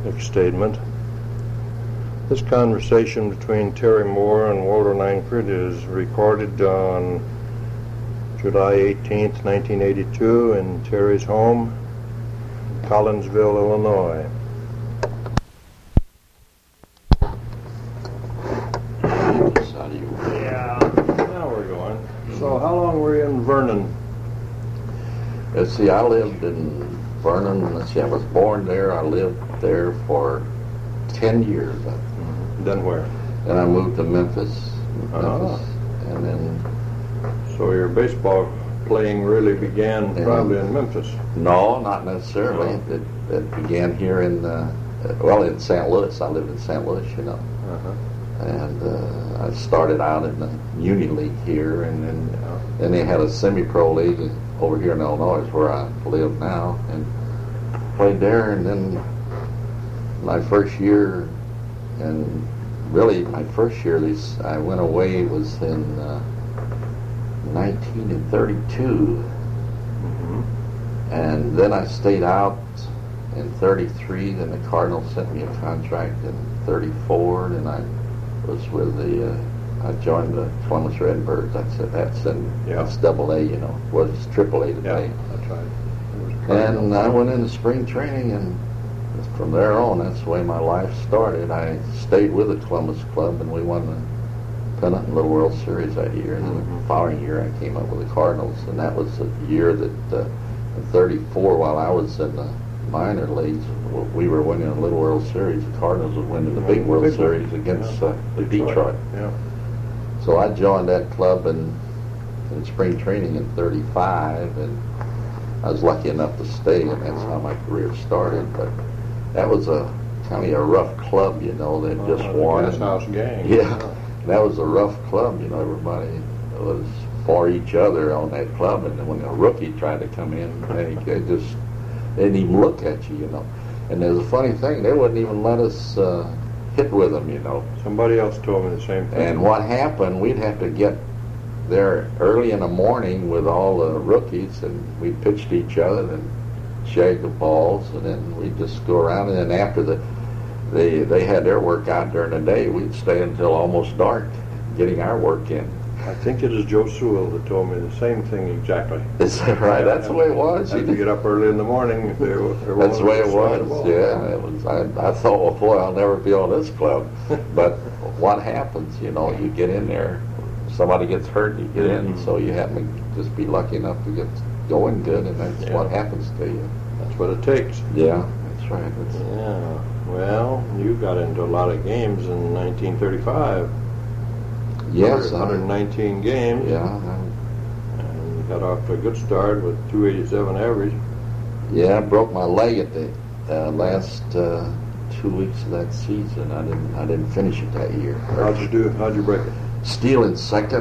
statement. This conversation between Terry Moore and Walter Langford is recorded on July 18th, 1982 in Terry's home, Collinsville, Illinois. Yeah, now we're going. So how long were you in Vernon? Let's see, I lived in Vernon. Let's see, I was born there. I lived there for 10 years. Then where? Then I moved to Memphis. And then... So your baseball playing really began probably in Memphis? No, not necessarily. It began here in St. Louis. I lived in St. Louis, you know. And I started out in the Muni League here, and then they had a semi-pro league over here in Illinois, where I live now, and played there. And then my first year, and really my first year I went away was in 1932, and then I stayed out in 33. Then the Cardinals sent me a contract in 34, and I was with I joined the Columbus Redbirds. That's double A, you know. Was triple A today. Yeah, that's right. And I went into spring training, and from there on, that's the way my life started. I stayed with the Columbus Club, and we won the Pennant and Little World Series that year. And then the following year, I came up with the Cardinals, and that was the year that in 34, while I was in the minor leagues, we were winning the Little World Series. The Cardinals were winning the big World Series against the Detroit. Yeah. So I joined that club in spring training in 35, and I was lucky enough to stay, and that's how my career started. But that was a kind of a rough club, you know. They just won. The Gas House Gang. Yeah, that was a rough club, you know. Everybody was for each other on that club, and then when a rookie tried to come in, they didn't even look at you, you know. And there's a funny thing, they wouldn't even let us hit with them, you know. Somebody else told me the same thing. And what happened, we'd have to get there early in the morning with all the rookies, and we'd pitch to each other and shag the balls, and then we'd just go around, and then after they had their work out during the day, we'd stay until almost dark getting our work in. I think it is Joe Sewell that told me the same thing exactly. Is that right? That's the way it was. You had to get up early in the morning. That's the way it was. Yeah, it was. I thought, well, boy, I'll never be on this club. But what happens? You know, you get in there, somebody gets hurt, you get in, so you happen to just be lucky enough to get going good, and that's what happens to you. That's what it takes. Yeah, that's right. Yeah. Well, you got into a lot of games in 1935. Yes, 119 games. Yeah. And you got off to a good start with 287 average. Yeah, I broke my leg at the last 2 weeks of that season. I didn't finish it that year. How'd you do? How'd you break it? Stealing second.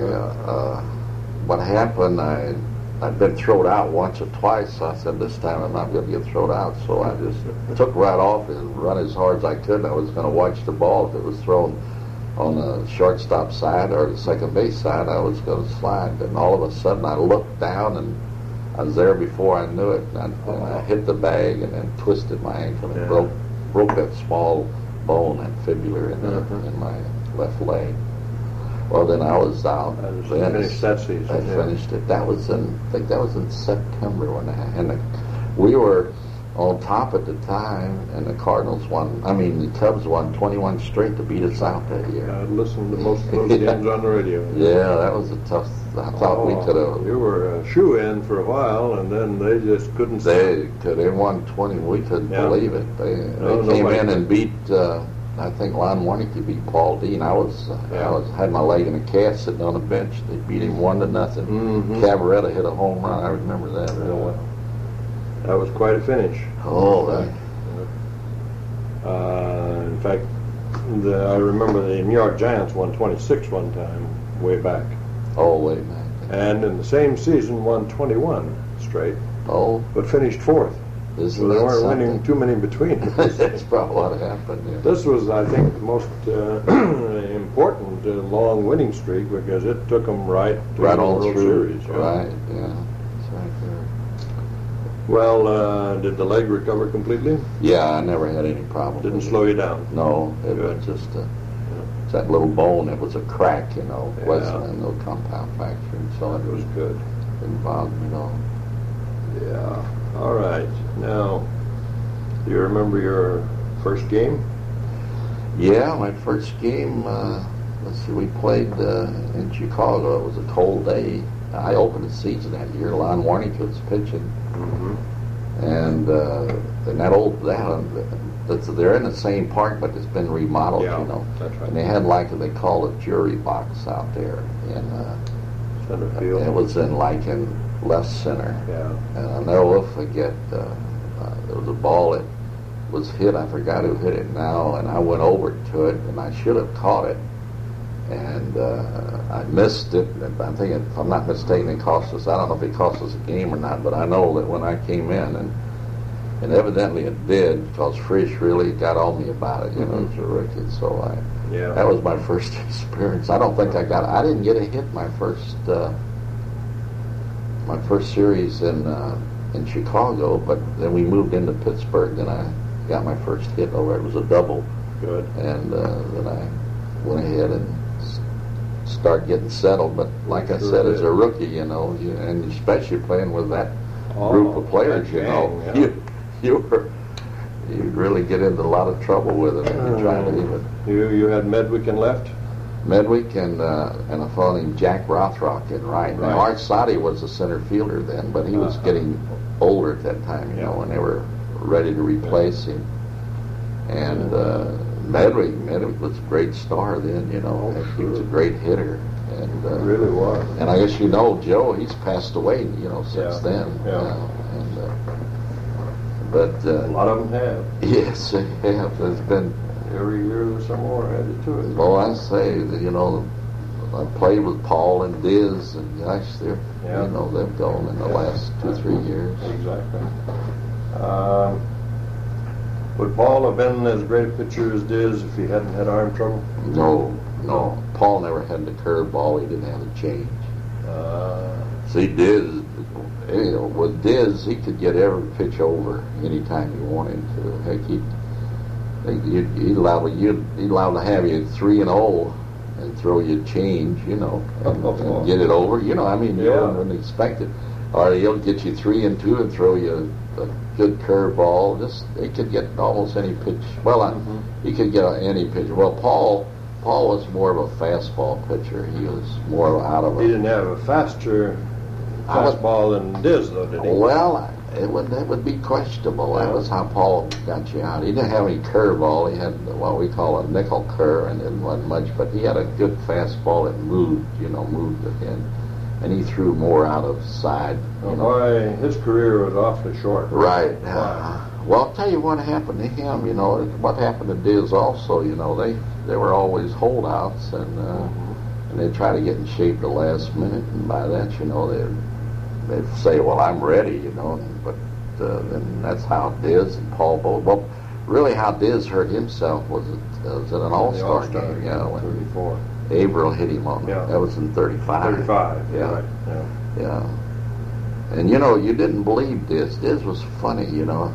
What happened? I'd been thrown out once or twice, so I said, this time I'm not going to get thrown out. So I just took right off and run as hard as I could. And I was going to watch the ball. If it was thrown on the shortstop side or the second base side, I was going to slide. And all of a sudden, I looked down, and I was there before I knew it. And I hit the bag and then twisted my ankle and broke that small bone, that fibula in my left leg. Well, then I was out. Finished that season. I finished it. I think that was in September we were on top at the time, and the Cardinals won. The Cubs won 21 straight to beat us out that year. I listened to most of those games on the radio. Yeah, that was a tough. I thought we could have. You were a shoe-in for a while, and then they just couldn't. They won 20. We couldn't believe it. They came in and beat. I think Lon Warnicki beat Paul Dean. I had my leg in a cast sitting on the bench. They beat him 1-0. Cavaretta hit a home run. I remember that real well. That was quite a finish. Oh, in fact, I remember the New York Giants won 26 one time, way back. Oh, way back. And in the same season won 21 straight. Oh. But finished fourth. So they weren't winning too many between. That's probably what happened. Yeah. This was, I think, the most important long winning streak because it took them right to the World Series. Right, yeah. That's right Well, did the leg recover completely? Yeah, I never had any problem. Didn't with it. slow you down? No, it Good. was just it's that little bone. It was a crack, It Yeah. wasn't no compound fracture, and so That was good. didn't bother me at all. Yeah. All right. Now, do you remember your first game? Yeah, my first game. Let's see, we played in Chicago. It was a cold day. I opened the season that year. Lon Warneke was pitching, Mm-hmm. and they're in the same park, but it's been remodeled. Yeah, that's right. And they had they call it jury box out there, and Center field. it was in left center. Yeah. And I'll never forget. There was a ball that was hit. I forgot who hit it now, and I went over to it, and I should have caught it. And I missed it. And I think, if I'm not mistaken, it cost us. I don't know if it cost us a game or not, but I know that when I came in, and evidently it did, because Frisch really got on me about it. It was a rookie. So Yeah. that was my first experience. I don't think I didn't get a hit my first series in Chicago, but then we moved into Pittsburgh, and I got my first hit over. It was a double. Good. And then I went ahead and started getting settled. But like I said, as a rookie, and especially playing with that group of players, that gang, you'd really get into a lot of trouble with it. And you try to even You had Medwick in left? Medwick and a fellow named Jack Rothrock in right. Now, Art Sadi was a center fielder then, but he was getting older at that time, when they were ready to replace him. And Medwick was a great star then, he was a great hitter. And Really was. and I guess Joe, he's passed away, since then. Yeah. But A lot of them have. yes, they have. There's been. Every year there's some more added to it. Well, I say that, I played with Paul and Diz, and gosh, they've gone in the last 2-3 years. Exactly. Would Paul have been as great a pitcher as Diz if he hadn't had arm trouble? No. Paul never had the curveball. He didn't have the change. See, Diz, with Diz, he could get every pitch over anytime he wanted to. Heck, he'd allow to have you 3-0 and throw you a change, and get it over. You wouldn't expect it. Or he'll get you 3-2 and throw you a good curveball. He could get almost any pitch. Well, he could get any pitch. Well, Paul was more of a fastball pitcher. He was more out of He didn't have a faster fastball than Diz, though, did he? Well, that would be questionable. That was how Paul got you out. He didn't have any curveball. He had what we call a nickel curve, and it wasn't much, but he had a good fastball that moved it in. And he threw more out of side. Why his career was awfully short. Right. Why? Well, I'll tell you what happened to him. What happened to Diz also. They were always holdouts, and they'd try to get in shape the last minute, and by that, they'd say, "Well, I'm ready," But then that's how Diz and Paul both. Well, really, how Diz hurt himself was at an All-Star game. Yeah, when 34. Averill hit him on. Yeah. That was in 35. 35. Yeah. Right. Yeah. And you didn't believe Diz. Diz was funny.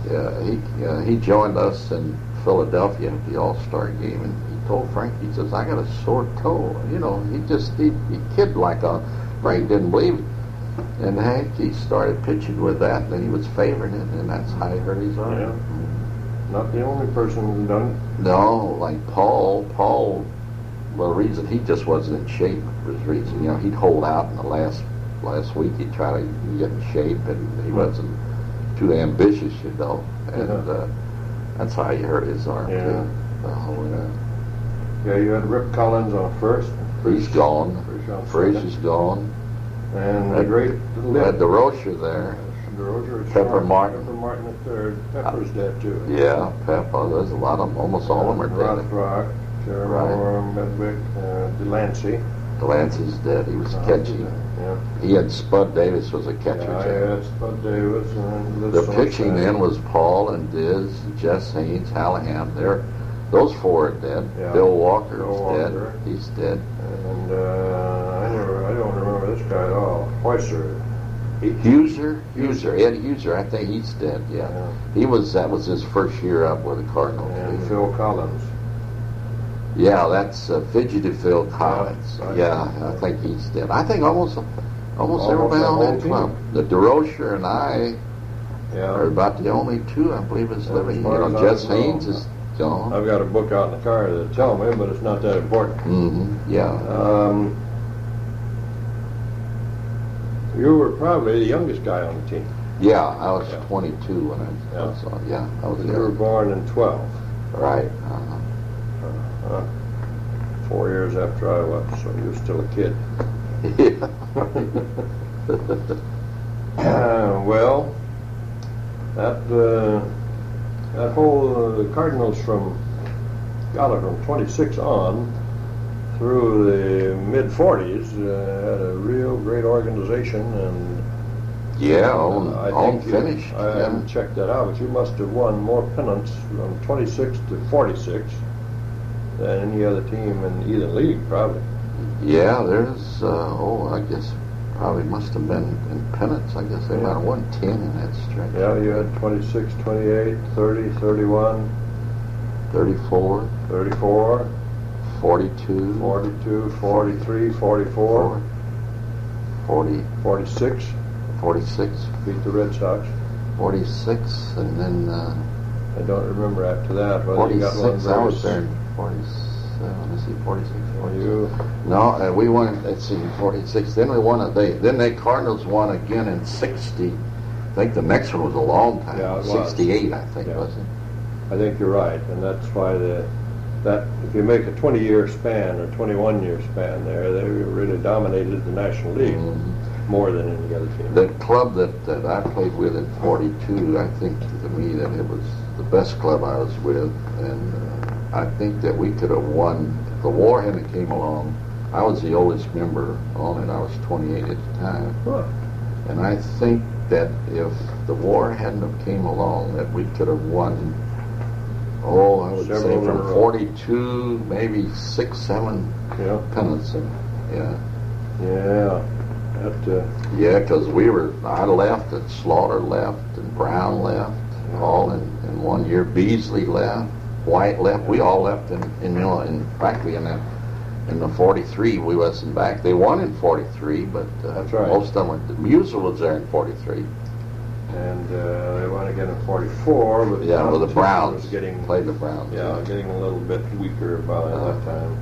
He joined us in Philadelphia at the All-Star game, and he told Frank, he says, "I got a sore toe." He kid like a Frank didn't believe it. And Hank, he started pitching with that, and he was favoring it, and that's how he hurt his arm. Yeah. Not the only person who's done it. No, like Paul, well, the reason he just wasn't in shape was the reason, he'd hold out in the last week. He'd try to get in shape, and he wasn't too ambitious, and that's how he hurt his arm, Yeah. too. Yeah, you had Rip Collins on first. He's gone. Frisch Frisch is gone. And the great We had DeRocher there. Pepper Martin. Pepper Martin the third. Pepper's dead too. Yeah, Pepper. There's a lot of them. Almost all of them are dead. Rothrock, Jeremiah, Medwick, Delancey. Delancey's dead. He was catching. Yeah. He had Spud Davis was a catcher. Yeah, had Spud Davis and The pitching then was Paul and Diz, Jess Haynes, Hallahan. Those four are dead. Yeah. Bill Walker's dead. Walker. He's dead. And I don't remember this guy at all. Heusser. Huser, Ed Huser. I think he's dead. Yeah. That was his first year up with the Cardinals. And Phil Collins. Yeah, that's Fugitive Phil Collins. Yeah, I think he's dead. I think almost everybody on that club. The DeRocher and I are about the only two I believe is living. Jess Haynes is gone. I've got a book out in the car that tell me, but it's not that important. Mm-hmm. Yeah. You were probably the youngest guy on the team. Yeah, I was 22 when I saw. Yeah, I was. You were born in 12. Right. 4 years after I left, so you're still a kid. Yeah. Well, that whole Cardinals from 26 on through the mid-40s had a real great organization, and finished. I haven't checked that out, but you must have won more pennants from 26 to 46 than any other team in either league, probably. Yeah, there's, I guess probably must have been in pennants. I guess they might have won 10 in that stretch. Yeah, you had 26, 28, 30, 31, 34, 34, 42, 42, 43, 44, 40, 46. 46. Beat the Red Sox. 46, and then... I don't remember after that. 46, I was there in 47, let's see, 46. You? No, we won, let's see, 46. Then we won, then the Cardinals won again in 60. I think the next one was a long time. Yeah, it was. 68, I think, was it? I think you're right, and that's why that if you make a 20-year span or 21-year span there, they really dominated the National League more than any other team. The club that I played with in 42, I think to me that it was the best club I was with, and I think that we could have won. If the war hadn't came along, I was the oldest member on it. I was 28 at the time. Huh. And I think that if the war hadn't have came along, that we could have won, I would say from 42, maybe 6, 7 pennants. Yeah. Yeah, because I left, and Slaughter left, and Brown left, all in 1 year. Beasley left, White left. We all left practically in the 43. We wasn't back. They won in 43, but that's right. Most of them were. Musil was there in 43. And they won again in 44. But with the Browns. Played the Browns. Yeah, getting a little bit weaker by that time.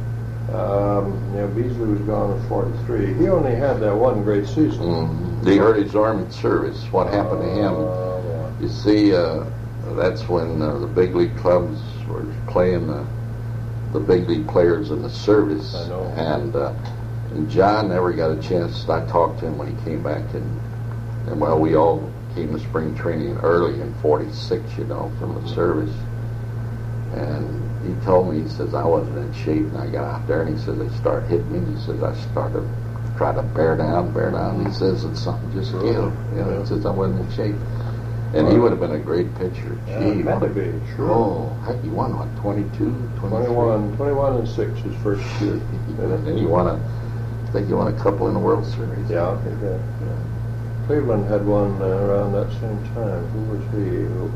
Beasley was gone in 43. He only had that one great season. Mm-hmm. He hurt his arm in service. What happened to him? Yeah. You see, that's when the big league clubs were playing the big league players in the service. I know. And John never got a chance. I talked to him when he came back, and we all came to spring training early in 46, from the service. And he told me, he says, I wasn't in shape, and I got out there, and he says, they started hitting me, and he says, I started to try to bear down. He says, it's something just give. He says, I wasn't in shape. And he would have been a great pitcher. Gee, meant to be, sure. Oh, heck, he won, 22, 21 and 6 his first year. And I think he won a couple in the World Series. Yeah, I think that. Cleveland had one around that same time. Who was he?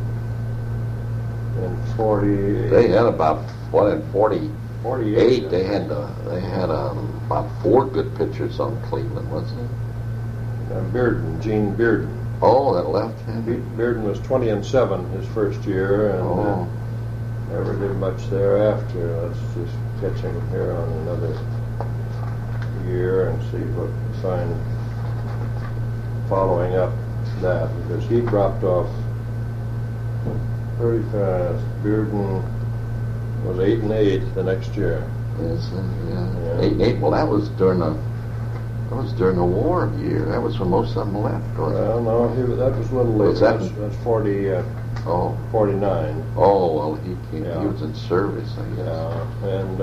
In 40. They had about, in 48. They had about 4 good pitchers on Cleveland, wasn't it? Gene Bearden. Oh, that left-hand. Bearden was 20 and 7 his first year, and never did much thereafter. Let's just catch him here on another year and see what we find following up that, because he dropped off pretty fast. Bearden was 8 and 8 the next year. Yes, 8 and 8. Well, that was during the war year. That was when most of them left. Well, no, that was a little later. That's 40. 49. Oh, well, he came. He was in service, I guess. Yeah, and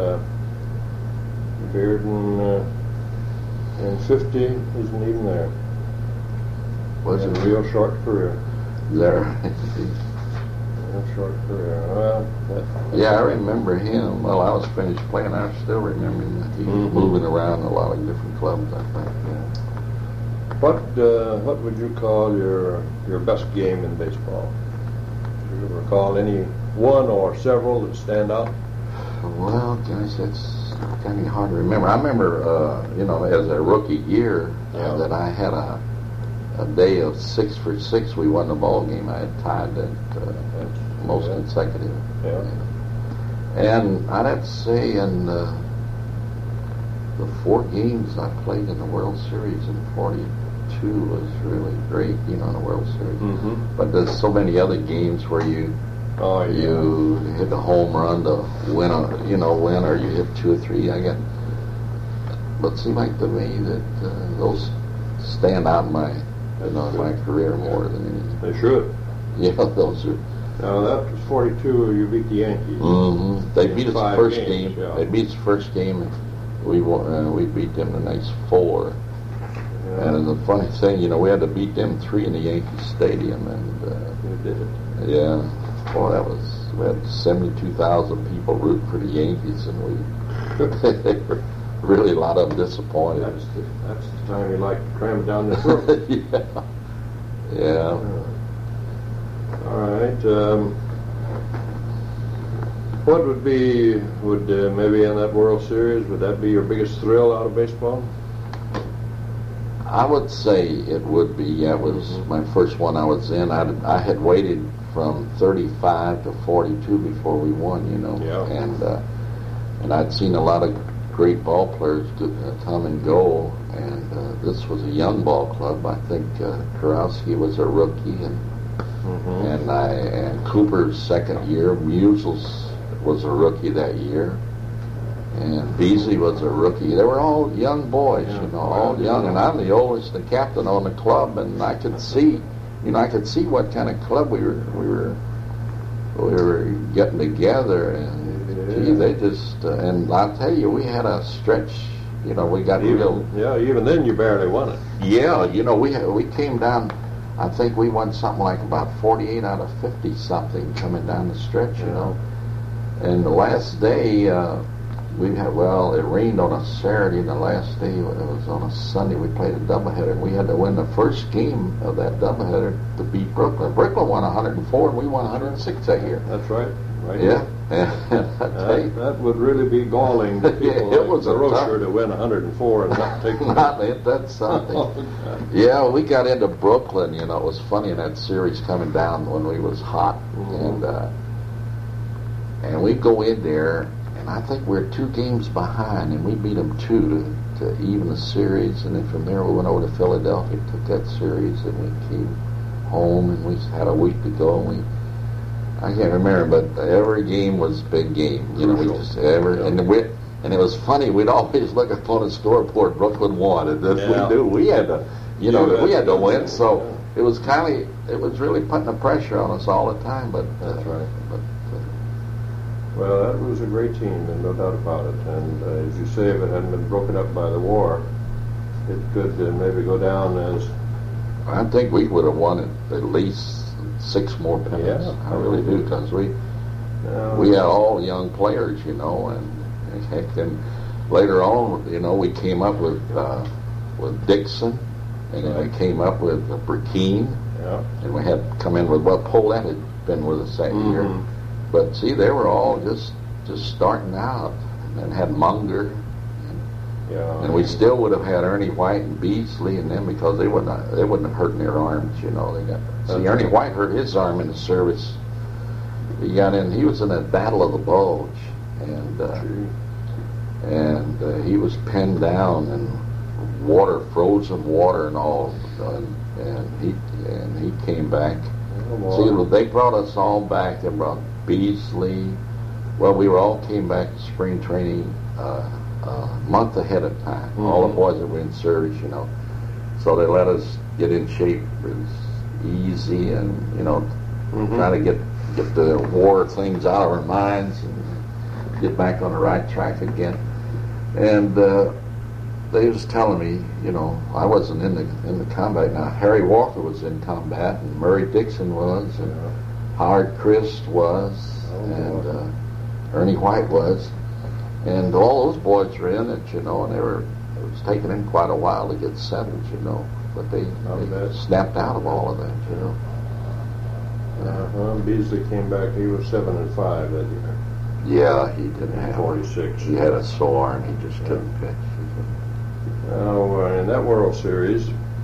Bearden in 50 isn't even there. Was it a real short career? There. Real short career. Well, I remember him. Well, I was finished playing. I still remember him. He was moving around a lot of different clubs, I think. What would you call your best game in baseball? Do you recall any one or several that stand out? Well, gosh, that's kind of hard to remember. I remember, as a rookie year, that I had a day of 6 for 6. We won the ball game. I had tied that most consecutive. Yeah. And I'd have to say, in the 4 games I played in the World Series in '42 was really great, in the World Series. Mm-hmm. But there's so many other games where you hit a home run to win, or you hit 2 or 3. But it seemed like to me that those stand out in my career more than anything. They should. Yeah, those are. Now that was '42. You beat the Yankees. Mm-hmm. They beat us the first games, game. Yeah. They beat us the first game, and we won, we beat them the next 4. Yeah. And the funny thing, we had to beat them 3 in the Yankee Stadium, and You did it. yeah, boy, we had 72,000 people root for the Yankees, and they were really a lot of them disappointed. That's the time you like to cram it down the throat. Yeah. All right. What would maybe in that World Series, would that be your biggest thrill out of baseball? I would say it would be. Yeah, it was my first one I was in. I had waited from 35 to 42 before we won, Yeah. And I'd seen a lot of great ball players come and go, and this was a young ball club. I think Kurowski was a rookie, and Cooper's second year. Musels was a rookie that year, and Beasley was a rookie. They were all young boys, all young, and I'm the oldest, the captain on the club, and I could see, what kind of club we were getting together, and gee, they just, and I'll tell you, we had a stretch, we got real. Yeah, even then you barely won it. Yeah, we came down. I think we won something like about 48 out of 50 something coming down the stretch, And the last day, it rained on a Saturday, and the last day, it was on a Sunday, we played a doubleheader, and we had to win the first game of that doubleheader to beat Brooklyn. Brooklyn won 104, and we won 106 that year. That's right. Yeah. That would really be galling to people it was the a Rocher to win 104 and not take that's something. Yeah, we got into Brooklyn, it was funny in that series coming down when we was hot, and we go in there, and I think we're 2 games behind, and we beat them 2 to even the series, and then from there we went over to Philadelphia, took that series, and we came home, and we had a week to go, and I can't remember, but every game was a big game. We just and it was funny. We'd always look up on the scoreboard. Brooklyn won, and we knew we had to, we had to win. So it was it was really putting the pressure on us all the time. But that's right. Well, that was a great team, and no doubt about it. And as you say, if it hadn't been broken up by the war, it could maybe go down as. I think we would have won it at least 6 more pennants. Yeah, I really do, because we had all young players, and heck, then later on, we came up with Dixon, and then we came up with Burkeen, and we had come in with Paulette had been with us that year. But see, they were all just starting out, and had Munger. And we still would have had Ernie White and Beasley and them, because they wouldn't have hurt their arms, Ernie White hurt his arm in the service. He was in a battle of the bulge, and he was pinned down, and frozen water and all, and he came back. See, they brought us all back. They brought Beasley. Well, we all came back to spring training a month ahead of time. All the boys that were in service, So they let us get in shape. It was easy, and trying to get the war things out of our minds and get back on the right track again. And they was telling me, I wasn't in the combat. Now Harry Walker was in combat, and Murray Dixon was, and Howard Christ was, and Ernie White was. And all those boys were in it, and it was taking them quite a while to get settled, but they snapped out of all of that, you know. Beasley came back. He was 7-5 that year. Yeah, he didn't have 46. He had a sore and he just couldn't pitch. Now, in that World Series,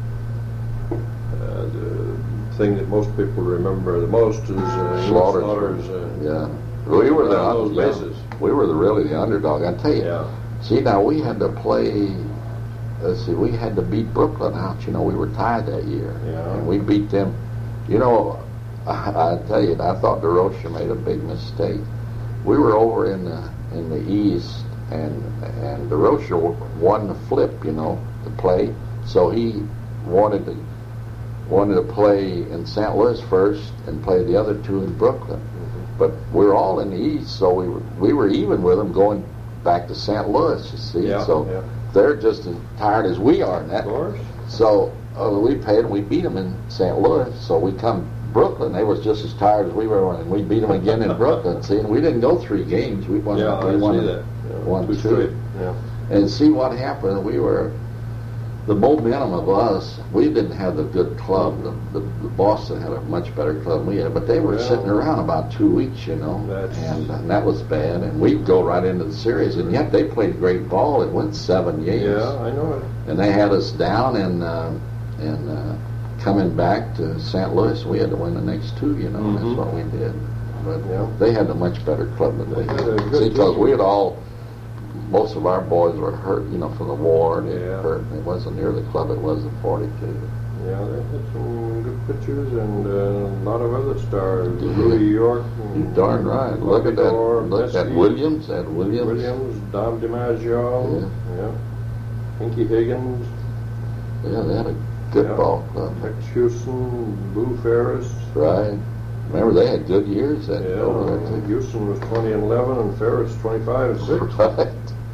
the thing that most people remember the most is Slaughter's. Yeah, we were those bases. We were really the underdog. I tell you. Yeah. See, now we had to play. Let's see, we had to beat Brooklyn out. You know, we were tied that year, and we beat them. You know, I tell you, I thought DeRocher made a big mistake. We were over in the East, and DeRocher won the flip, you know, to play. So he wanted to play in St. Louis first and play the other two in Brooklyn. Mm-hmm. But we were all in the East, so we were even with them going back to St. Louis. You see, they're just as tired as we are. Of course. So we paid and we beat them in St. Louis. So we come Brooklyn. They was just as tired as we were, and we beat them again in Brooklyn. See, and we didn't go 3 games. We won. We won 2. Yeah. And see what happened. We were the momentum of us. We didn't have the good club. The Boston had a much better club than we had, but they were sitting around about 2 weeks, you know, and that was bad. And we'd go right into the series, and yet they played great ball. It went 7 games. Yeah, I know it. And they had us down, and coming back to St. Louis, we had to win the next 2. You know, mm-hmm. That's what we did. But they had a much better club than we had. See, because we had all. Most of our boys were hurt, you know, from the war, and hurt. It wasn't near the club it was in 42. Yeah, they had some good pitchers and a lot of other stars. Louis York. You're darn right. Look at that. Look at Williams. Williams, Dom DiMaggio. Yeah. Pinky Higgins. Yeah, they had a good ball club. Tex Houston, Lou Ferris. Right. Remember, they had good years then. Yeah, Houston was 20-11 and Ferris 25-6. Right.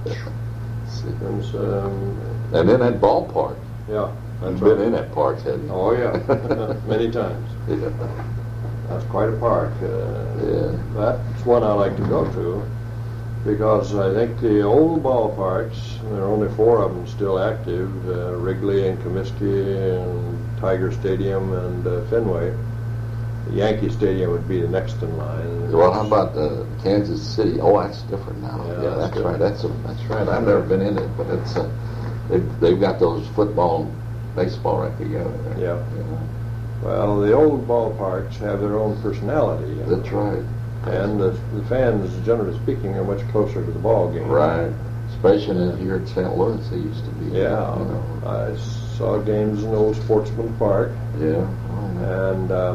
And then that ballpark. Yeah. I've been in that park, hadn't you? Oh, yeah. Many times. Yeah. That's quite a park. That's one I like to go to because I think the old ballparks, there are only 4 of them still active, Wrigley and Comiskey and Tiger Stadium and Fenway. Yankee Stadium would be the next in line. Well, how about Kansas City? Oh, that's different now. Yeah, that's right. That's right. I've never been in it, but it's they've got those football and baseball right together. Yeah. You know? Well, the old ballparks have their own personality. That's right. And the fans, generally speaking, are much closer to the ball game. Right. Especially here at St. Louis, they used to be. Yeah. You know. I saw games in Old Sportsman Park. Yeah. And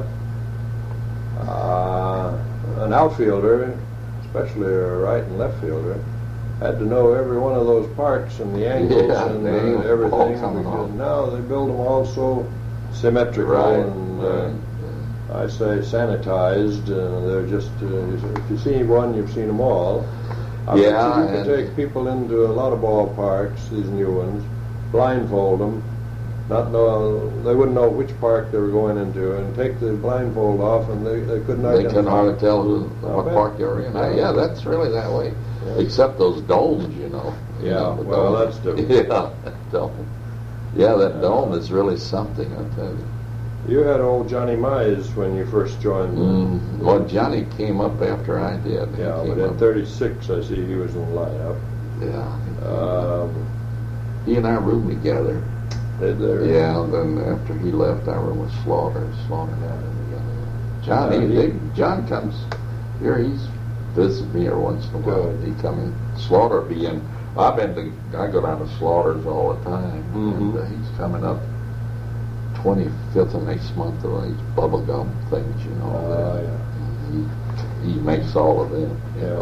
an outfielder, especially a right and left fielder, had to know every one of those parks and the angles and everything. Because now they build them all so symmetrical and I say sanitized. They're just if you see one, you've seen them all. I bet you can take people into a lot of ballparks, these new ones, blindfold them. They wouldn't know which park they were going into, and take the blindfold off, and they couldn't identify. They couldn't hardly tell what park they were in. Yeah, that's really that way. Yeah. Except those domes, you know. Yeah, well, that's different. Yeah, that dome. Yeah, that dome is really something, I tell you. You had old Johnny Mize when you first joined. Well, Johnny came up after I did. Yeah, but in 36, I see he was in the lineup. Yeah. He and I roomed together. Yeah, and then after he left, I room with Slaughter down in together. John comes here. He's visited me every once in a while. He come in. Slaughter be in. I go down to Slaughter's all the time, and he's coming up 25th of next month of these bubblegum things, you know. He makes all of them.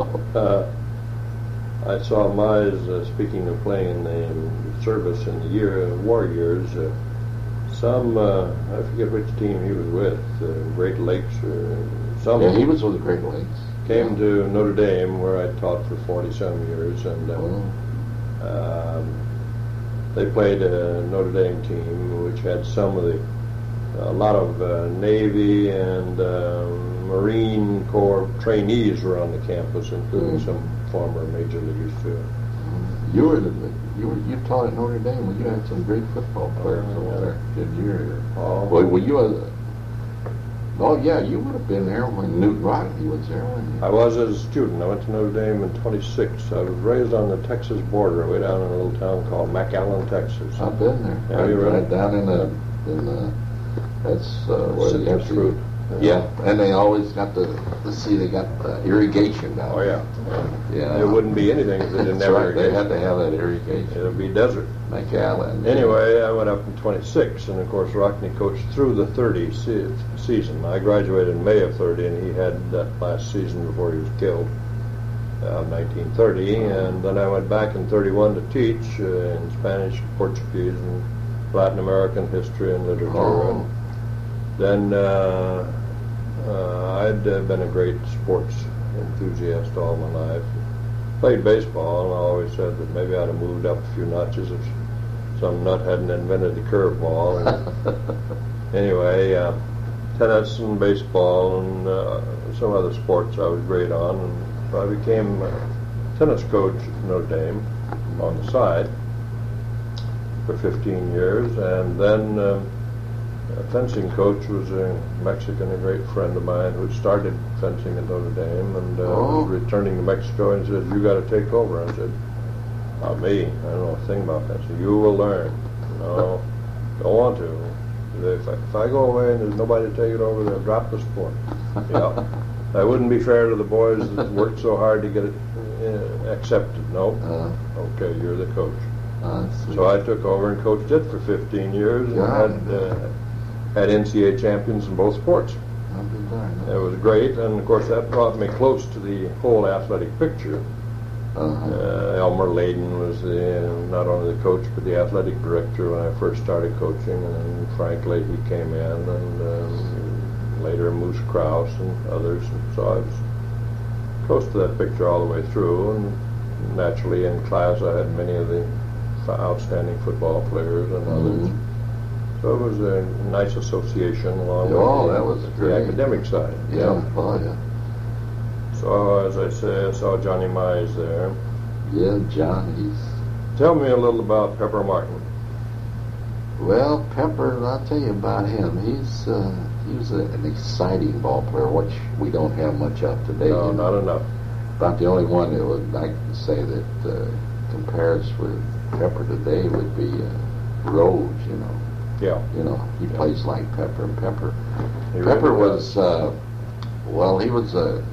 I saw Mize, speaking of playing in the service in the war years, I forget which team he was with, Great Lakes or something. Yeah, he was with the Great Lakes. Came to Notre Dame, where I taught for 40-some years, and they played a Notre Dame team which had a lot of Navy and Marine Corps trainees were on the campus, including some former major leaguers too. You taught at Notre Dame. Well, you had some great football players over there. Did you? Oh, Well, were you a? Oh yeah, you would have been there when Newt Rodney was there, wasn't you? I was as a student. I went to Notre Dame in '26. I was raised on the Texas border, way down in a little town called McAllen, Texas. I've been there. Have you really? Right down in the that's where the Citrus fruit. Yeah, and they always got they got irrigation down Oh there. yeah. Yeah. There wouldn't be anything if they didn't That's have right. They irrigation. had to have that irrigation. It would be desert. McAllen. Anyway, I went up in '26, and of course Rockney coached through the '30 season. I graduated in May of '30, and he had that last season before he was killed, 1930. And then I went back in '31 to teach in Spanish, Portuguese, and Latin American history and literature. Oh. And then I'd been a great sports enthusiast all my life. Played baseball, and I always said that maybe I'd have moved up a few notches if some nut hadn't invented the curveball. Anyway, tennis and baseball and some other sports I was great on, and so I became a tennis coach at Notre Dame on the side for 15 years, and then a fencing coach was a Mexican, a great friend of mine who started fencing at Notre Dame, and was returning to Mexico and said, "You got to take over." I said, "Not me. I don't know a thing about that." He said, "You will learn." No, don't want to. If I go away and there's nobody to take it over, they'll drop the sport. Yeah, that wouldn't be fair to the boys that worked so hard to get it accepted. No. Okay, you're the coach. So I took over and coached it for 15 years and had NCAA champions in both sports. It was great, and of course that brought me close to the whole athletic picture. Elmer Layden was not only the coach but the athletic director when I first started coaching, and then Frank Leahy came in, and later Moose Krause and others. And so I was close to that picture all the way through, and naturally in class I had many of the outstanding football players and others. So it was a nice association along with the academic side. Yeah. Oh, yeah. So, as I say, I saw Johnny Mize there. Yeah, Johnny's. Tell me a little about Pepper Martin. Well, Pepper, I'll tell you about him. He was an exciting ball player, which we don't have much of today. No, not enough. About the only one that would like to say that compares with Pepper today would be Rhodes, you know. Yeah. You know, he plays like Pepper. And Pepper Really was, he was a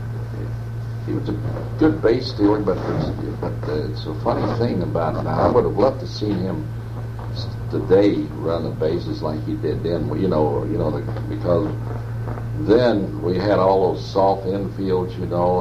good base stealer, but it's a funny thing about him. Now, I would have loved to see him today run the bases like he did then. Because then we had all those soft infields,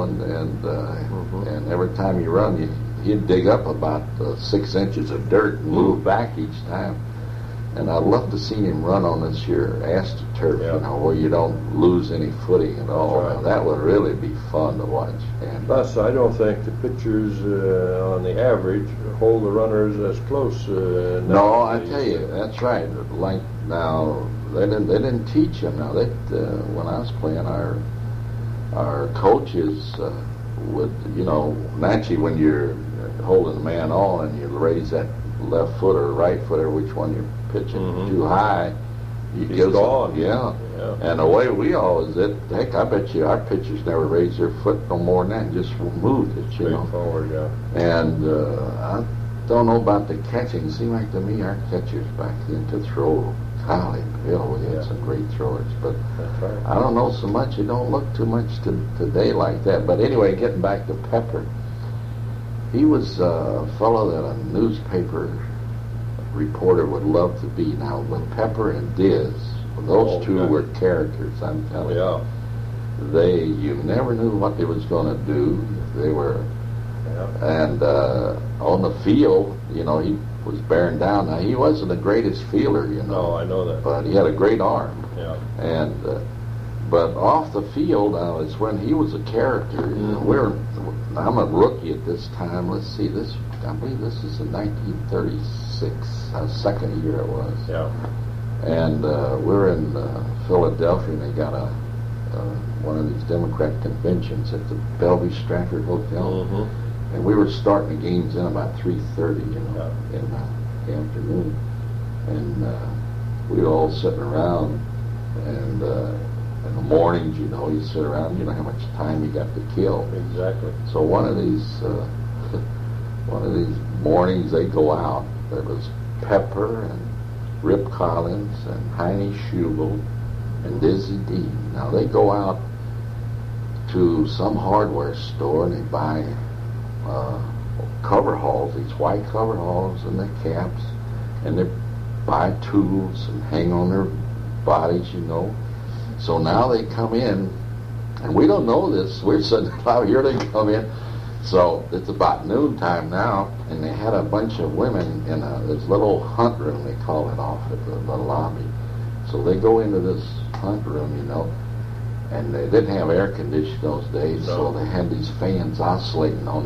and every time you run, he'd dig up about 6 inches of dirt and move back each time. And I'd love to see him run on this here AstroTurf, where you don't lose any footing at all. Right. That would really be fun to watch. And Plus, I don't think the pitchers, on the average, hold the runners as close. No, I tell you, that's right. Like now, they didn't teach him. Now, when I was playing, our coaches would, naturally when you're holding the man on and you raise that left foot or right foot, or which one you're pitching too high, He's gone. Yeah. And the way we always did, heck, I bet you our pitchers never raised their foot no more than that and just moved it, Forward, yeah. And I don't know about the catching. It seemed like to me our catchers back then to throw. Golly, Bill, we had some great throwers, but That's right. I don't know so much. It don't look too much today like that. But anyway, getting back to Pepper, he was a fellow that a newspaper reporter would love to be. Now, with Pepper and Diz, those two were characters, I'm telling you. You never knew what they was going to do. They were, and on the field, he was bearing down. Now, he wasn't the greatest fielder, No, I know that. but he had a great arm. Yeah. And but off the field, it's when he was a character. I'm a rookie at this time. Let's see, I believe this is in 1936, second year it was. Yeah. And we're in Philadelphia, and they got one of these Democrat conventions at the Bellevue Stratford Hotel. And we were starting the games in about 3:30, you know, in the afternoon. And we'd all sitting around, and in the mornings, you know, you sit around, you know how much time you got to kill. Exactly. So one of these mornings, they go out. There was Pepper and Rip Collins and Heine Schubel and Dizzy Dean. Now they go out to some hardware store and they buy coveralls, these white coveralls and the caps, and they buy tools and hang on their bodies, you know. So now they come in, and we don't know this. We're sitting out here, they come in. So it's about noontime now, and they had a bunch of women in this little hunt room, they call it, off at the lobby. So they go into this hunt room, you know, and they didn't have air conditioning those days, so they had these fans oscillating on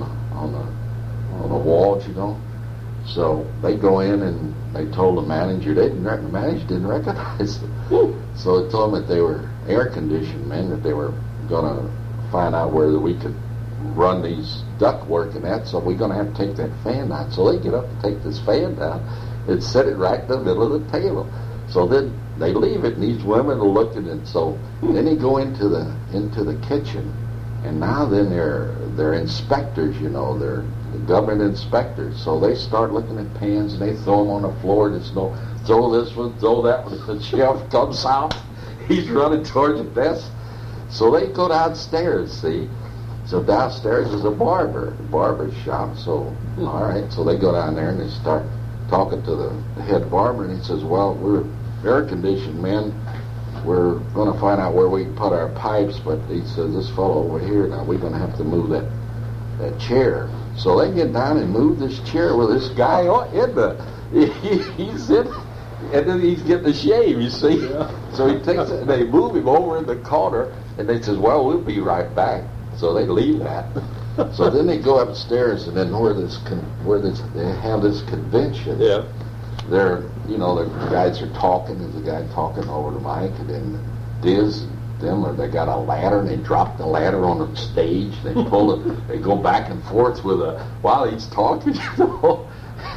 the walls, you know. So they go in and they told the manager, the manager didn't recognize them. So they told them that they were air conditioned men, that they were going to find out whether we could run these duct work and that, so we're going to have to take that fan down. So they get up and take this fan down and set it right in the middle of the table. So then they leave it, and these women are looking, and so then they go into the kitchen, and now then they're inspectors, you know, they're government inspectors. So they start looking at pans, and they throw them on the floor, and it's no, throw this one, throw that one. The chef comes out, he's running towards the desk. So they go downstairs, see. So downstairs is a barber shop. So, all right, so they go down there and they start talking to the head barber, and he says, well, we're air-conditioned men. We're going to find out where we can put our pipes, but he says, this fellow over here, now we're going to have to move that chair. So they get down and move this chair with this guy in he's in, and then he's getting a shave, you see. Yeah. So he takes it, and they move him over in the corner, and they says, well, we'll be right back. So they leave that. So then they go upstairs, and then where they have this convention. Yeah. They're, you know, the guys are talking. There's a guy talking over the mic, and then Diz, they got a ladder, and they drop the ladder on the stage. They pull it. They go back and forth while he's talking. You know.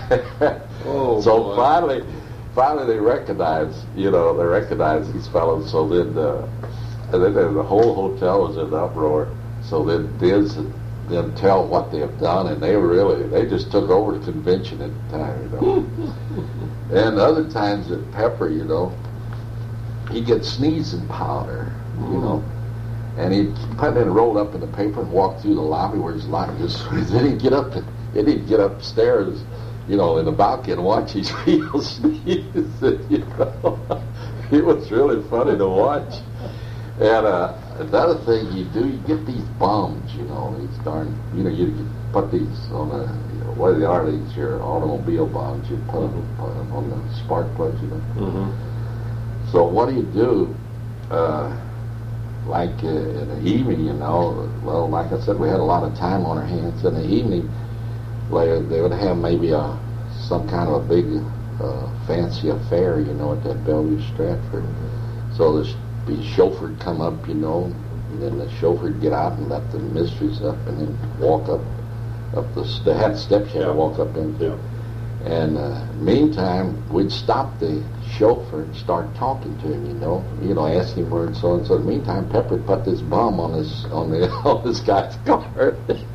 Oh, so boy. Finally, they recognize these fellows. So then the whole hotel was in uproar. So then Diz and them tell what they have done, and they just took over the convention at the time, you know. And other times at Pepper, you know, he gets sneezing powder, you know, and he'd put it in, rolled up in the paper and walk through the lobby where his lobby was. Then he'd get upstairs, you know, in the balcony and watch these people sneeze, you know. It was really funny to watch. And another thing you do, you get these bombs, you know, these darn, you know, you put these on what they are, these your automobile bombs, you put them on the spark plugs, you know. Mm-hmm. So what do? Like in the evening, you know, well, like I said, we had a lot of time on our hands. In the evening, they would have maybe some kind of a big fancy affair, you know, at that Bellevue Stratford. So the chauffeur would come up, you know, and then the chauffeur would get out and let the mistress up, and then walk up they had steps you had to walk up into. Yeah. And meantime, we'd stop the chauffeur and start talking to him, you know, ask him where and so and so. Meantime, Pepper put this bomb on this guy's car.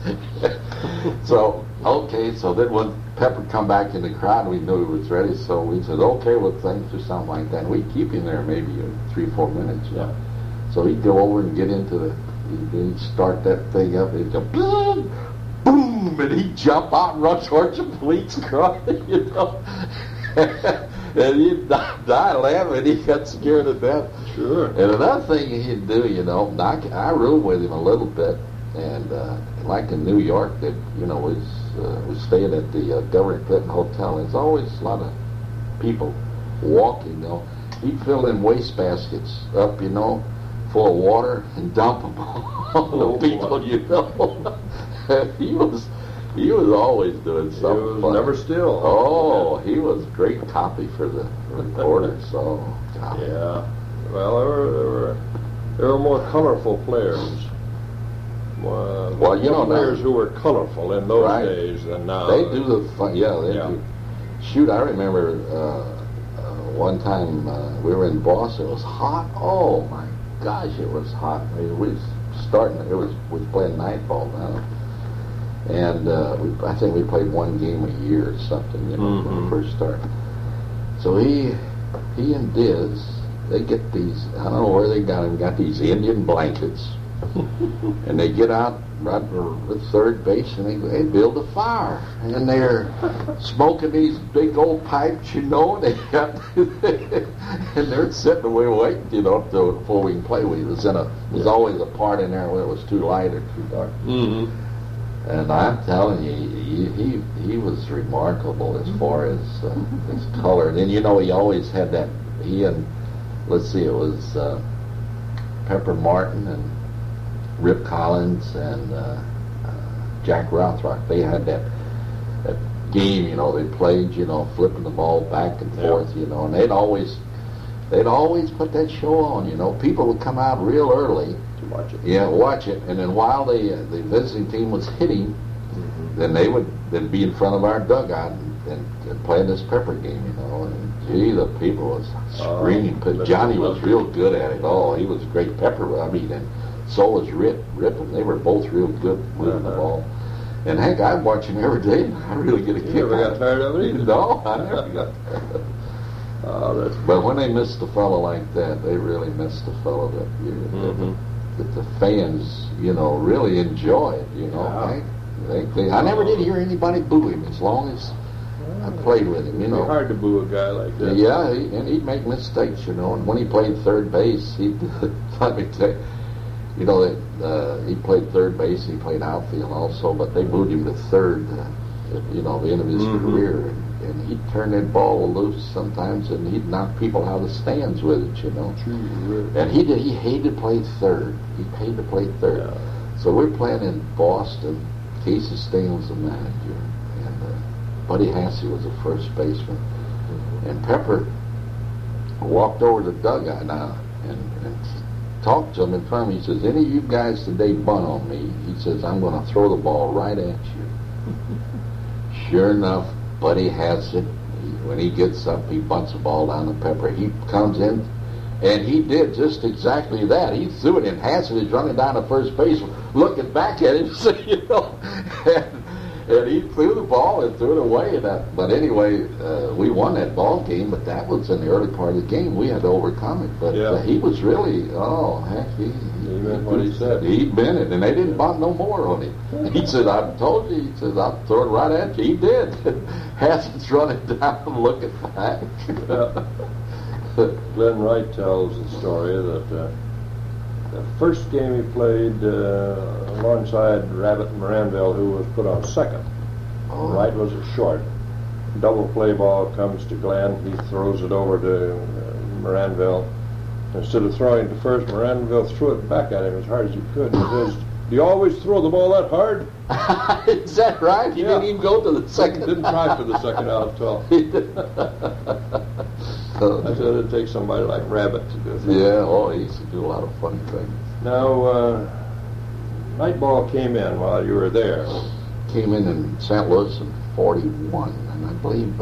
So then when Pepper come back in the crowd, we knew he was ready. So we said, okay, well, thanks, or something like that. We'd keep him there maybe 3-4 minutes. Yeah. So he'd go over and get into he'd start that thing up, and he'd go, boom, boom, and he'd jump out and run towards the police car, you know. And he'd die laughing. He got scared to death. Sure. And another thing he'd do, you know, I roomed with him a little bit, and like in New York, that, you know, was staying at the Governor Clinton Hotel. There's always a lot of people walking, you know. He'd fill in waste baskets up, you know, full of water and dump them on the people, boy. You know. He was always doing something. He was never still. Oh, he was great copy for the reporter. So, God. Yeah. Well, there were more colorful players Well, you know, players who were colorful in those right. days than now. They do the fun. Yeah, they Yeah. do. Shoot, I remember one time we were in Boston. It was hot. Oh my gosh, it was hot. I mean, we was playing night ball now, and I think we played one game a year or something. You know, when we first started. So he and Diz, they get these. I don't know where they got them. Got these Indian blankets, and they get out right at third base, and they build a fire, and they're smoking these big old pipes, you know. And they got, and they're sitting away waiting, you know, before we can play. There's always a part in there where it was too light or too dark. Mm-hmm. And I'm telling you, he was remarkable as far as his color. And then, you know, he always had that. He and it was Pepper Martin and Rip Collins and Jack Rothrock. They had that game, you know, they played, you know, flipping the ball back and forth, you know, and they'd always put that show on, you know. People would come out real early To watch it. yeah, watch it, and then while the visiting team was hitting, then they would be in front of our dugout and playing this Pepper game, you know. And gee, the people was screaming. But Johnny was real good at it. Oh, he was a great Pepper. I mean, and so was Rip, and they were both real good moving the ball. And heck, I watch him every day, and I really get a kick. You never out got of tired of it either? No, I never got tired of it. Oh, that's But when they missed a fellow like that, they really missed a fellow that year. That the fans, you know, really enjoy it, you know. Yeah. I never did hear anybody boo him as long as I played with him, you It'd know. be hard to boo a guy like that. Yeah, and he'd make mistakes, you know. And when he played third base, let me tell you, you know, he played third base, he played outfield also, but they moved him to third, you know, the end of his career. And he'd turn that ball loose sometimes, and he'd knock people out of the stands with it, you know. And he hated to play third. He hated to play third. Yeah. So we're playing in Boston. Casey Stain was the manager, and Buddy Hassey was the first baseman. And Pepper walked over to the dugout now and talked to him in front of me. He says, "Any of you guys today bunt on me," he says, "I'm going to throw the ball right at you." Sure enough, Buddy Hassett, when he gets up, he bunts the ball down to Pepper. He comes in, and he did just exactly that. He threw it, and Hassett is running down to first base, looking back at him, so, you know, and he threw the ball and threw it away. But anyway, we won that ball game, but that was in the early part of the game. We had to overcome it. But he was really, he meant what he said. He meant it, and they didn't bunt no more on him. He said, "I told you." He said, "I'll throw it right at you." He did. Hassett's running down, looking back. Glenn Wright tells the story that the first game he played alongside Rabbit Moranville, who was put on second. Wright was at short. Double play ball comes to Glenn. He throws it over to Moranville. Instead of throwing it to first, Moranville threw it back at him as hard as he could. He says, "Do you always throw the ball that hard?" Is that right? He didn't even go to the second. Didn't try for the second out at all. I said it'd take somebody like Rabbit to do that. Yeah, he used to do a lot of funny things. Now, night ball came in while you were there. Came in St. Louis in '41, and I believe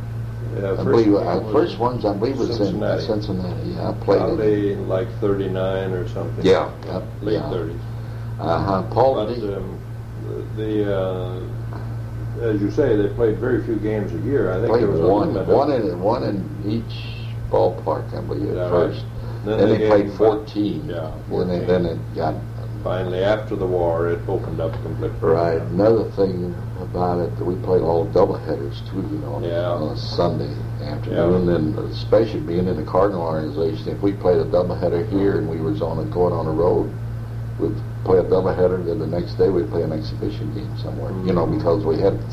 first ones I believe was Cincinnati. in Cincinnati. Yeah, I played Probably like 39 or something. Yeah, late yeah. 30s. Paul. But as you say, they played very few games a year. I think played there was one in each ballpark, I believe, at first. Right. Then they played 14. Yeah, 14. Then it got. Finally, after the war, it opened up completely. Right. Another thing about it, we played all doubleheaders too, you know, on a Sunday afternoon, and especially being in the Cardinal organization, if we played a doubleheader here and we was going on the road, we'd play a doubleheader, then the next day we'd play an exhibition game somewhere, you know, because we had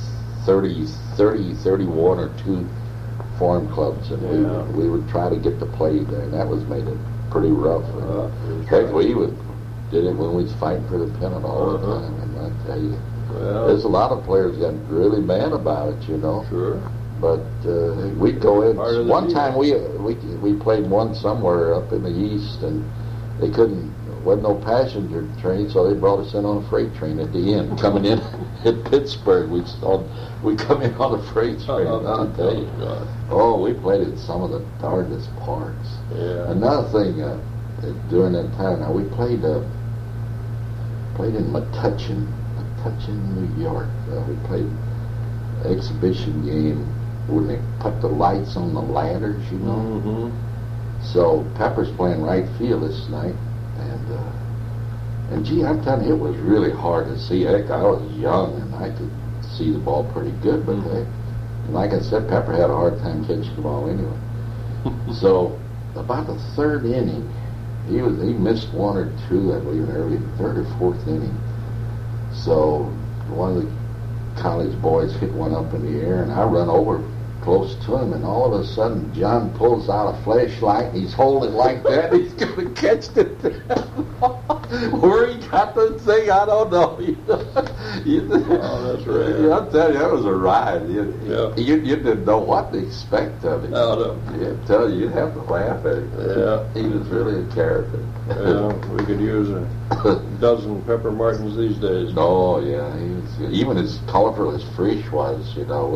31 or 2 farm clubs, and we would try to get to play there, and that made it pretty rough. Heck, we did it when we was fighting for the pennant all the time, and I tell you, there's a lot of players got really mad about it, you know. Sure. But we'd go in. One time we played one somewhere up in the east, and they couldn't. wasn't no passenger train, so they brought us in on a freight train at the end. Coming in at Pittsburgh, we come in on a freight train. I'll tell you. Oh, we played in some of the darndest parks. Yeah. Another thing during that time, now we played in Metuchen, New York. We played exhibition game when they put the lights on the ladders, you know. Mm-hmm. So Pepper's playing right field this night, and gee, I'm telling you, it was really hard to see. Heck, I was young and I could see the ball pretty good, but like I said, Pepper had a hard time catching the ball anyway. So about the third inning, he missed one or two, I believe, in early third or fourth inning. So one of the college boys hit one up in the air, and I run over close to him, and all of a sudden John pulls out a flashlight and he's holding it like that. He's going to catch it. Where he got the thing, I don't know. Oh, that's right. I'll tell you, that was a ride. You didn't know what to expect of him. No. I'll tell you, you'd have to laugh at him. Yeah. He was really a character. Yeah, we could use a dozen Pepper Martins these days. Oh, yeah. He was, even as colorful as Frisch was,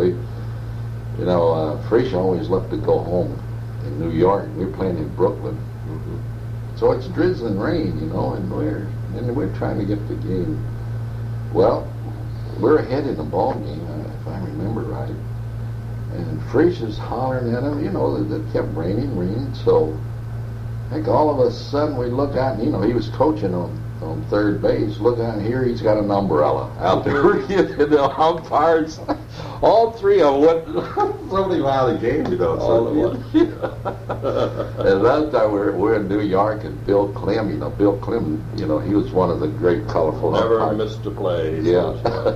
Frisch always loved to go home in New York. We were playing in Brooklyn. Mm-hmm. So it's drizzling rain, and we're trying to get the game. Well, we're ahead in the ball game, if I remember right. And Frisch is hollering at him, it kept raining. So I think all of a sudden we look out, and he was coaching on third base. Look out here, he's got an umbrella out there. The umpires, all three of them went somebody out of the game, All at once. And that time we're in New York, and Bill Clem, he was one of the great colorful Never umpires. missed a play. Yeah.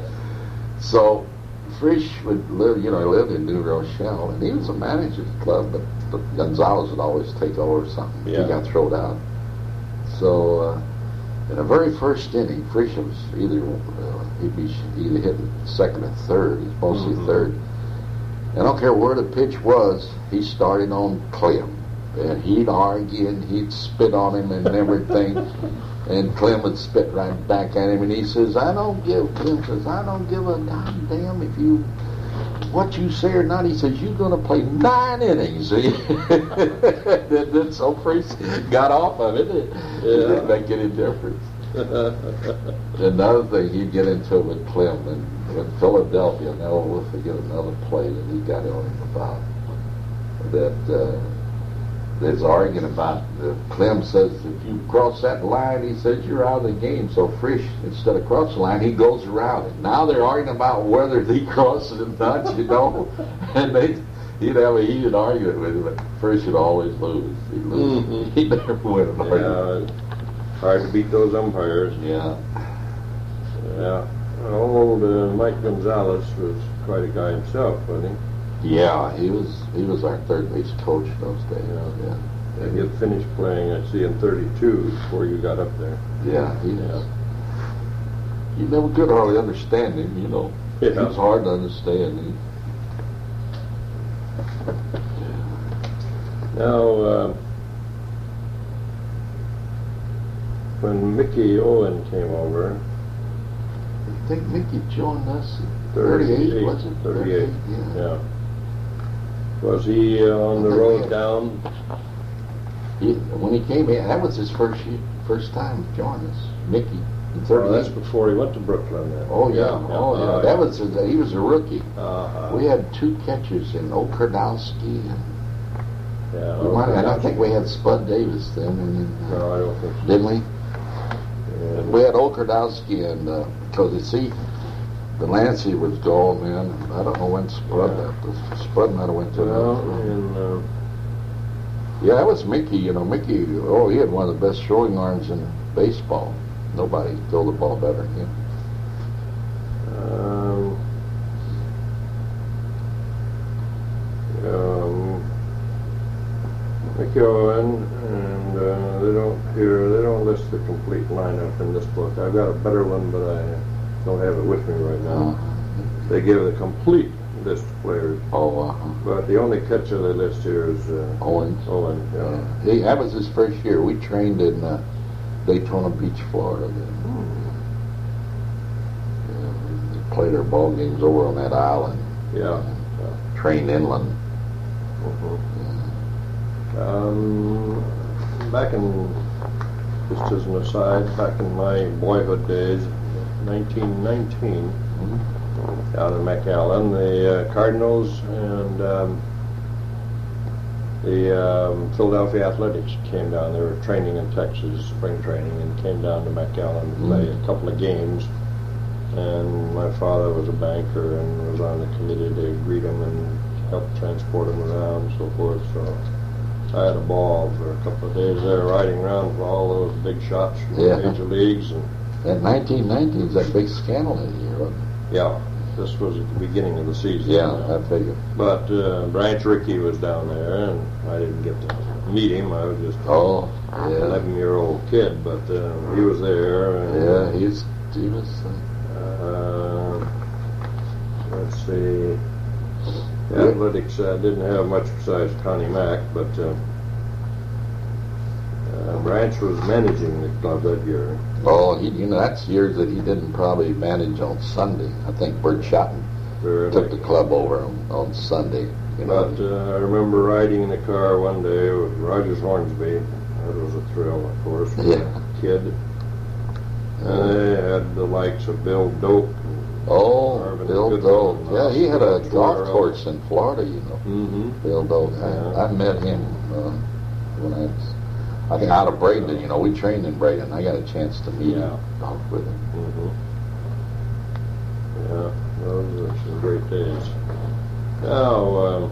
So Frisch would live, he lived in New Rochelle, and he was a manager of the club, but Gonzalez would always take over or something. Yeah. He got thrown out. So in the very first inning, Frisch was he'd be either hitting second or third. He's mostly third. I don't care where the pitch was, he started on Clem. And he'd argue and he'd spit on him and everything. And Clem would spit right back at him, and he says, Clem says, I don't give a goddamn if you what you say or not. He says, you're going to play 9 innings. Then so Frisch got off of it. It didn't make any difference. Another thing he'd get into with Clem in Philadelphia, and we'll forget another play that he got on him about, that there's arguing about, Clem says, if you cross that line, he says, you're out of the game. So Frisch, instead of crossing the line, he goes around it. Now they're arguing about whether he crosses it or not, and he'd have a heated argument with him, but Frisch would always lose. He'd lose. Mm-hmm. He'd never win an argument. Yeah, hard to beat those umpires. Yeah. Yeah. Old Mike Gonzalez was quite a guy himself, wasn't he? Yeah, he was our third base coach those days. Yeah. And he had finished playing, I see, in 32 before you got up there. Yeah, you never could hardly understand him, Yeah. He was hard to understand. Now, when Mickey Owen came over, I think Mickey joined us at 38, was it? 38, yeah. Was he on the I think road he- down? When he came in, that was his first time joining us, Mickey, in 38. That's before he went to Brooklyn then. Oh yeah. That was he was a rookie. Uh-huh. We had 2 catchers in Okardowski, Yeah. and I think we had Spud Davis then. And No, I don't think so. didn't we? Yeah. We had Okardowski, and because Delancey was gone, man. I don't know when Spud left. Spud might have went to Well, another. Yeah, that was Mickey. Mickey. Oh, he had one of the best throwing arms in baseball. Nobody threw the ball better than him. Mickey Owen, and they don't list the complete lineup in this book. I've got a better one, but I don't have it with me right now. They give the complete list of players. But the only catcher they list here is Owens. Owen. Yeah. That was his first year. We trained in Daytona Beach, Florida. They play their ball games over on that island. Yeah. Train inland. Back in, just as an aside, back in my boyhood days, 1919, out in McAllen, the Cardinals and the Philadelphia Athletics came down. They were training in Texas, spring training, and came down to McAllen to play a couple of games. And my father was a banker and was on the committee to greet them and help transport them around and so forth. So I had a ball for a couple of days there, riding around with all those big shots from the major leagues. And that 1990 was that big scandal that year, wasn't it? Yeah, this was at the beginning of the season. Yeah, I figured. But Branch Rickey was down there, and I didn't get to meet him. I was just an 11-year-old kid, but he was there. And, he was. Let's see. The Athletics didn't have much besides Connie Mack, but Branch was managing the club that year. Oh, that's years that he didn't probably manage on Sunday. I think Bert Schotten took the club over on Sunday. But I remember riding in the car one day with Rogers Hornsby. That was a thrill, of course, for a kid. And they had the likes of Bill Doak. Bill Doak. Yeah, he had a golf course in Florida, Bill Doak. I met him when I was out of Braden. We trained in Braden. I got a chance to meet him, talk with him. Yeah, those were some great days. Now,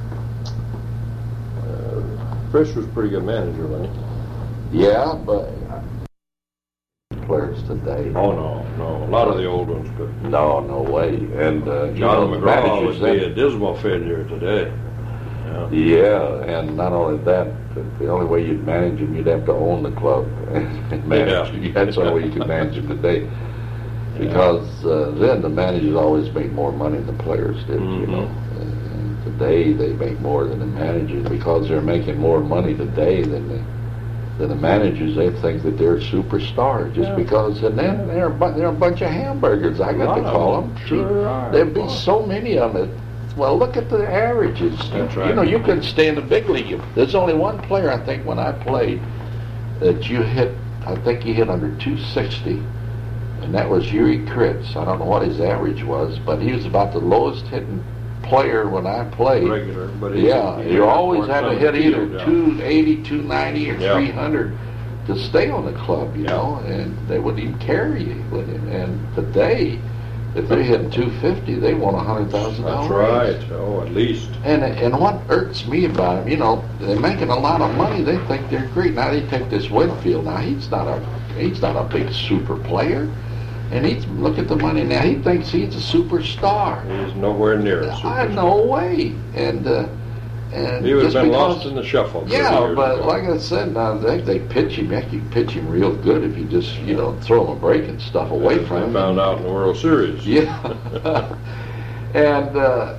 Frisch was a pretty good manager, wasn't he? Yeah, but players today. Oh, no. A lot of the old ones couldn't. No way. And John McGraw would be a dismal failure today. Yeah, and not only that, the only way you'd manage him, you'd have to own the club and manage him. That's the only way you could manage him today. Because then the managers always made more money than the players did, And today they make more than the managers because they're making more money today than the managers. They think that they're superstars just because, and then they're a bunch of hamburgers. I got to call them. There'd be so many of them. Well, look at the averages. That's right. You couldn't stay in the big league. There's only one player, I think, when I played, that you hit. I think he hit under 260, and that was Yuri Kritz. I don't know what his average was, but he was about the lowest hitting player when I played. Regular, but you always had to hit either 280, 290, or 300 to stay on the club, and they wouldn't even carry you with him. And today, if they're hitting 250, they want $100,000. That's right. Oh, at least. And what irks me about them, they're making a lot of money. They think they're great. Now they take this Winfield. Now he's not a big super player. And look at the money now. He thinks he's a superstar. He's nowhere near a superstar. No way. And he would have been lost in the shuffle. Yeah, but like I said, now they pitch him. You can pitch him real good if you just throw him a break and stuff away from him. Found out in the World Series. Yeah. and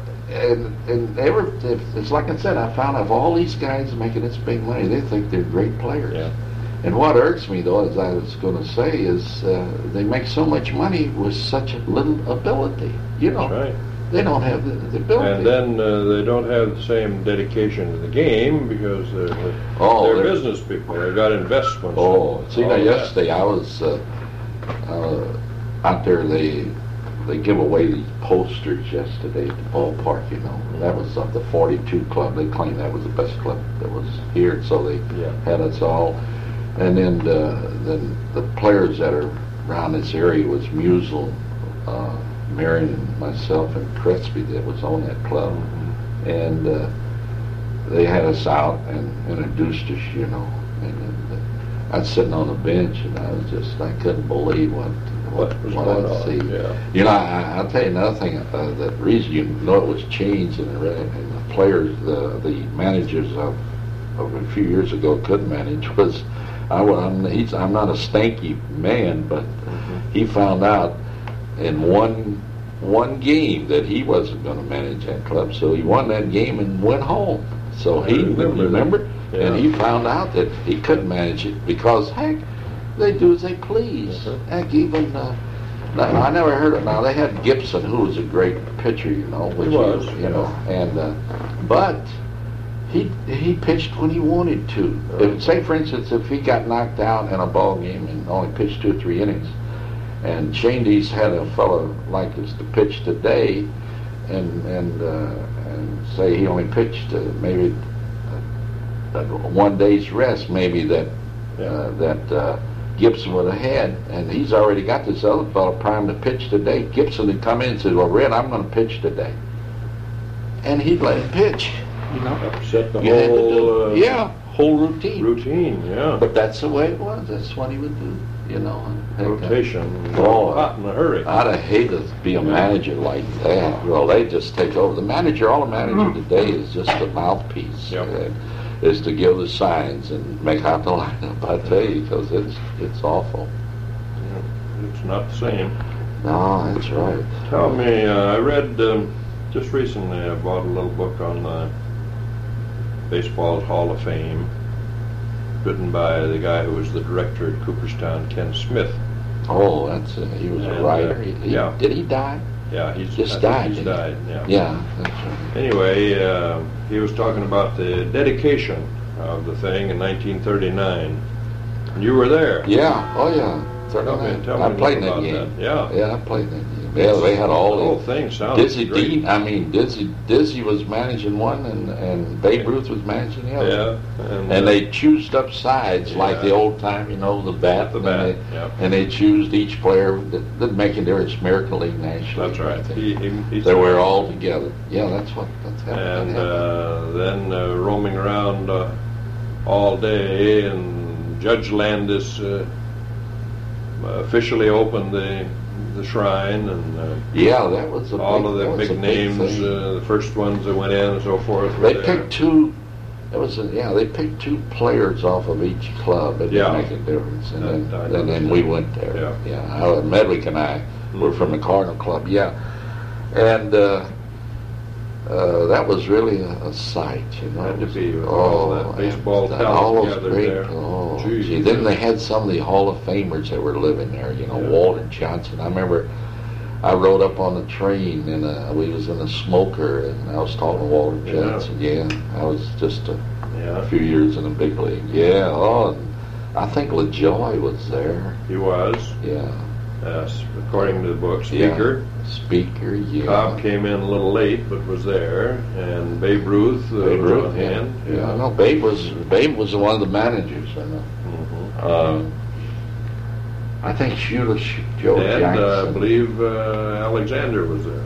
it's like I said, I found out all these guys making this big money, they think they're great players. Yeah. And what irks me, though, as I was going to say, is they make so much money with such little ability. That's right. They don't have the ability. And then they don't have the same dedication to the game because they're business people. They've got investments. Yesterday I was out there. They give away these posters yesterday at the ballpark, That was the 42 club. They claimed that was the best club that was here, so they had us all. And then the players that are around this area was Musial, Marion, and myself, and Crespi that was on that club. And they had us out and introduced us, And I was sitting on the bench, and I couldn't believe what I see. Yeah. I'll tell you another thing. The reason it was changed and the players, the managers of a few years ago couldn't manage was. I'm not a stanky man, but he found out in one game that he wasn't going to manage that club, so he won that game and went home. So he remember, and he found out that he couldn't manage it because heck, they do as they please. Heck, even I never heard of. Now they had Gibson, who was a great pitcher, which He was, but he pitched when he wanted to. Say, for instance, if he got knocked out in a ball game and only pitched 2 or 3 innings, and Shane Dees had a fellow like us to pitch today, and say he only pitched maybe 1 day's rest, maybe that Gibson would have had, and he's already got this other fellow primed to pitch today. Gibson would come in and say, "Well, Red, I'm going to pitch today," and he'd let him pitch. Upset the whole routine. Routine, yeah. But that's the way it was. That's what he would do, Rotation. Hot in a hurry. I'd have hated to be a manager like that. Well, they just take over. All the manager today is just a mouthpiece. Yep. Is to give the signs and make out the lineup. I tell you, because it's awful. Yeah, it's not the same. No, that's right. Tell me, I read just recently. I bought a little book on baseball's Hall of Fame, written by the guy who was the director at Cooperstown, Ken Smith. Oh, he was a writer. Did he die? Yeah, He's died. Yeah. Yeah, that's right. Anyway, he was talking about the dedication of the thing in 1939. And you were there. Yeah. Oh, yeah. Tell me I played in that about game. That. Yeah, I played in that game. Yeah, they had all the whole the thing sounds Dizzy great. Dean. Dizzy was managing one, and Babe Ruth was managing the other. Yeah, and they choosed up sides like the old time, the bat. And they choosed each player. That didn't make a difference. American League, National League. That's right. They were all together. Yeah, that's And happened. then roaming around all day, and Judge Landis officially opened the shrine, and that was all of the big names, the first ones that went in and so forth. They picked 2. They picked 2 players off of each club. It didn't make a difference, and then we went there. Medwick and I were from the Cardinal Club. Yeah, and that was really a sight, Had to be with all that baseball talent all those gathered great. there. Then they had some of the Hall of Famers that were living there. Walter Johnson. I remember I rode up on the train, and we was in a smoker, and I was talking to Walter Johnson. Yeah, I was just a few years in the big league. Yeah. Oh, and I think LaJoy was there. He was. Yeah. Yes, according to the book, Speaker. Speaker, yeah. Cobb came in a little late, but was there, and Babe Ruth was on hand. Yeah, no, Babe was one of the managers. I know. I think Joe Jackson. I believe Alexander was there.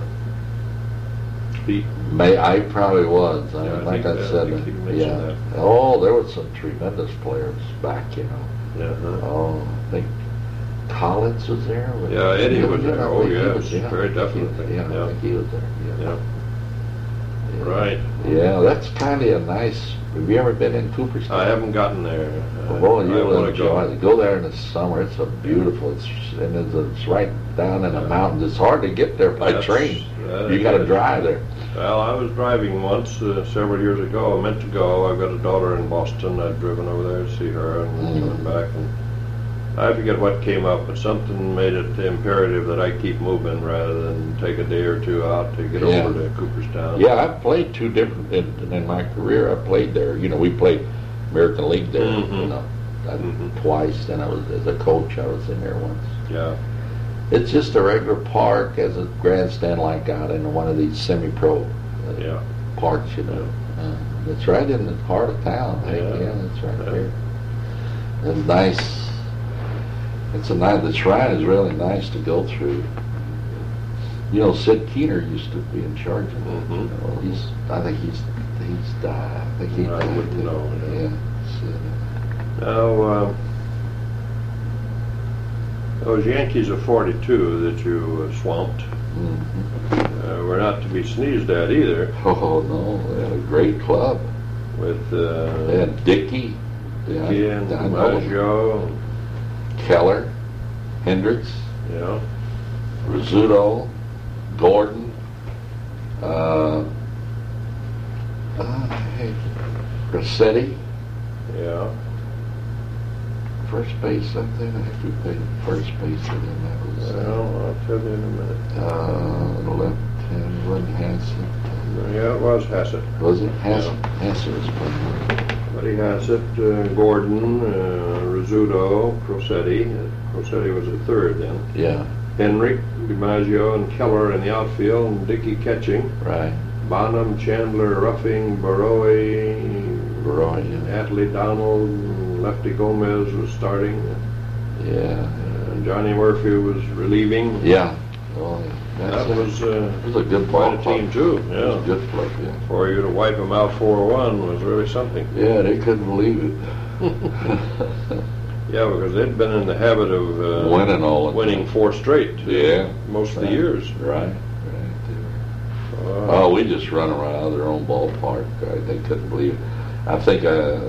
I probably was. I think he mentioned that. Oh, there were some tremendous players back. Oh, I think Collins was there. Eddie was there. Oh, yes, very definitely. I think he was there. Yeah. Right. Yeah, that's kind of a nice. Have you ever been in Cooperstown? I haven't gotten there. You'll enjoy it. Go there in the summer. It's beautiful. It's right down in the mountains. It's hard to get there by train. You got to drive there. Well, I was driving once several years ago. I meant to go. I've got a daughter in Boston. I'd driven over there to see her and coming back. And I forget what came up, but something made it imperative that I keep moving rather than take a day or two out to get over to Cooperstown. Yeah, I've played 2 different in my career. I played there. We played American League there. Twice. Then I was as a coach. I was in there once. Yeah. It's just a regular park, as a grandstand like out in one of these semi-pro parks. It's right in the heart of town. It's right there. It's nice. The shrine is really nice to go through. Sid Keener used to be in charge of it. I think he's died. I think he died. I wouldn't know. Yeah. Now, those Yankees of '42 that you swamped were not to be sneezed at either. Oh no, they had a great club with they had Dickey and DiMaggio, Keller, Hendricks, Rizzuto, Gordon, Grassetti, first base, I think. I have to play first base, and then that was Well, I'll tell you in a minute. left hand, wasn't Hassett. Yeah, it was Hassett. Was it? Hassett? Hassett was playing. Buddy Hassett, Gordon, Rizzuto, Crosetti. Crosetti was at third then. Yeah, Henrik, DiMaggio, and Keller in the outfield, and Dickey catching. right. Bonham, Chandler, Ruffing, Baroe, Baroy, yeah. Atlee Donald, Lefty Gomez was starting. Yeah. Johnny Murphy was relieving. Yeah. Well, That was it was a good quite a ballpark. team too. It was Yeah. a good club, yeah. For you to wipe them out 4-1 was really something. Yeah, they couldn't believe it. Yeah, because they'd been in the habit of Winning all the winning time. 4 straight. Yeah. Most of the Right. years. Right. Oh, we just run around their own ballpark. They couldn't believe it. I think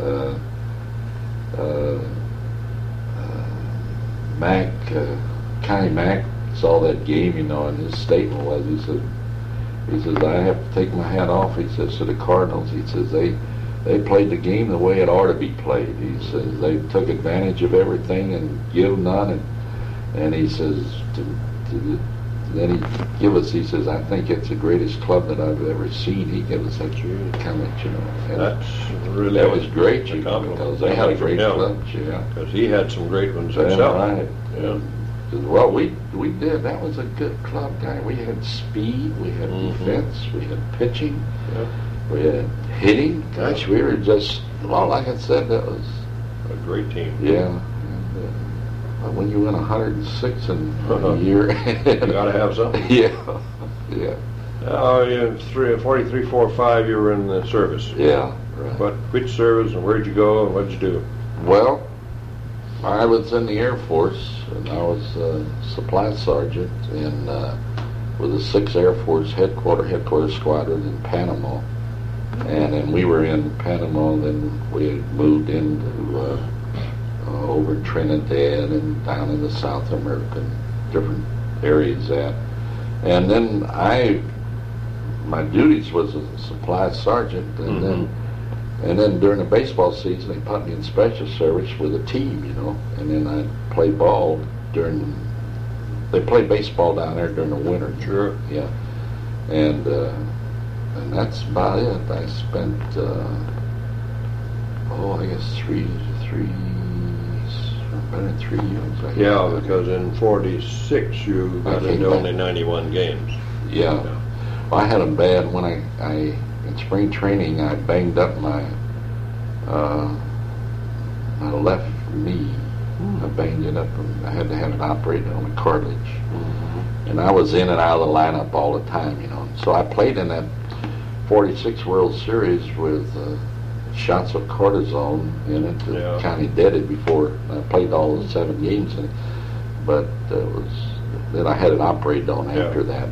Mac, Connie Mack saw that game, you know, and his statement was, he says, I have to take my hat off, he says, to the Cardinals. He says, they played the game the way it ought to be played. He says, they took advantage of everything and give none. And he says, then he says, I think it's the greatest club that I've ever seen. He gave us that comment, you know. And That's really that was great, you know, compliment. because they had a great club, yeah. Because he had some great ones That's himself. right. Yeah. Well, we did. That was a good club, guy. We had speed, we had defense, we had pitching, Yeah. we had hitting. Gosh, we were just, well, like I said, that was, A great team. yeah. And, when you win 106 in a year, You got to have something. yeah, yeah, Oh, you 43, 4, 5. You were in the service. yeah. Right. But which service and where'd you go and what'd you do? Well, I was in the Air Force, and I was supply sergeant with the 6th Air Force headquarters squadron in Panama. And then we were in Panama, and then we had moved into over in Trinidad and down in the South American different areas at. And then my duties was as a supply sergeant, and then during the baseball season, they put me in special service with a team, you know, and then I played ball they played baseball down there during the winter. Sure. Yeah. And that's about it. I spent, I guess better than 3 years. I guess. Yeah, because in 46 you got I came into back. only 91 games. Yeah. Well, I had them bad when I in spring training. I banged up my left knee. I banged it up, and I had to have it operated on the cartilage. And I was in and out of the lineup all the time, you know. So I played in that 46 World Series with shots of cortisone in it that kind of dead it before I played all the 7 games in it. But then I had it operated on after that.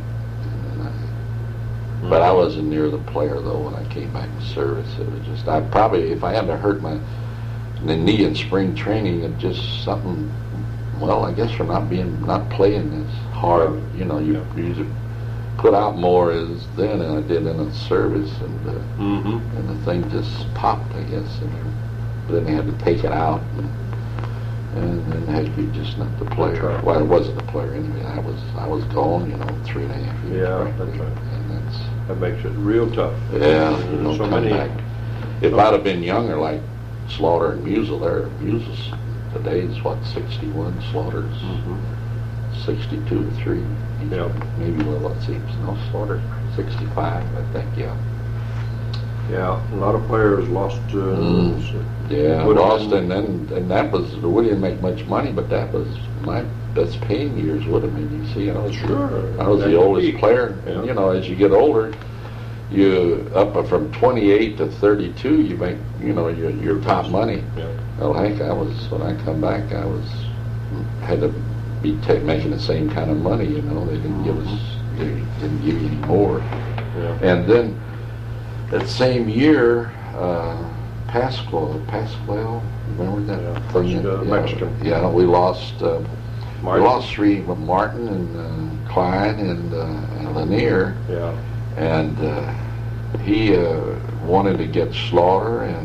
But I wasn't near the player though when I came back to service. It was just if I hadn't hurt my knee in spring training, it just something. Well, I guess from not playing as hard, you know, you usually put out more as then than I did in the service, and the thing just popped, I guess. But then they had to take it out, and then it had to be just not the player. Right. Well, it wasn't the player anyway. I was gone, you know, 3.5 years. Yeah, practically. that's right. And That makes it real tough. yeah, you don't So come many. back. If I'd have been younger, like Slaughter and Musial, Musial's today is what, 61, Slaughter's 62 or 3. Yeah. Maybe, well, let's see, no, Slaughter 65, I think, yeah. Yeah, a lot of players lost. Yeah, Would have lost, been- and that was, we didn't make much money, but that was my best paying years would have been, you see. I was That the could oldest be. player, Yeah. and, you know, as you get older, you up from 28 to 32, you make, you know, your top money. Yeah. Well, heck, when I come back, had to be making the same kind of money, you know. They didn't give you any more. Yeah. And then that same year, Pascual, remember that thing? Mexican. Yeah, we lost. Martin. We lost 3, Martin and Klein and Lanier. Yeah. And he wanted to get Slaughter and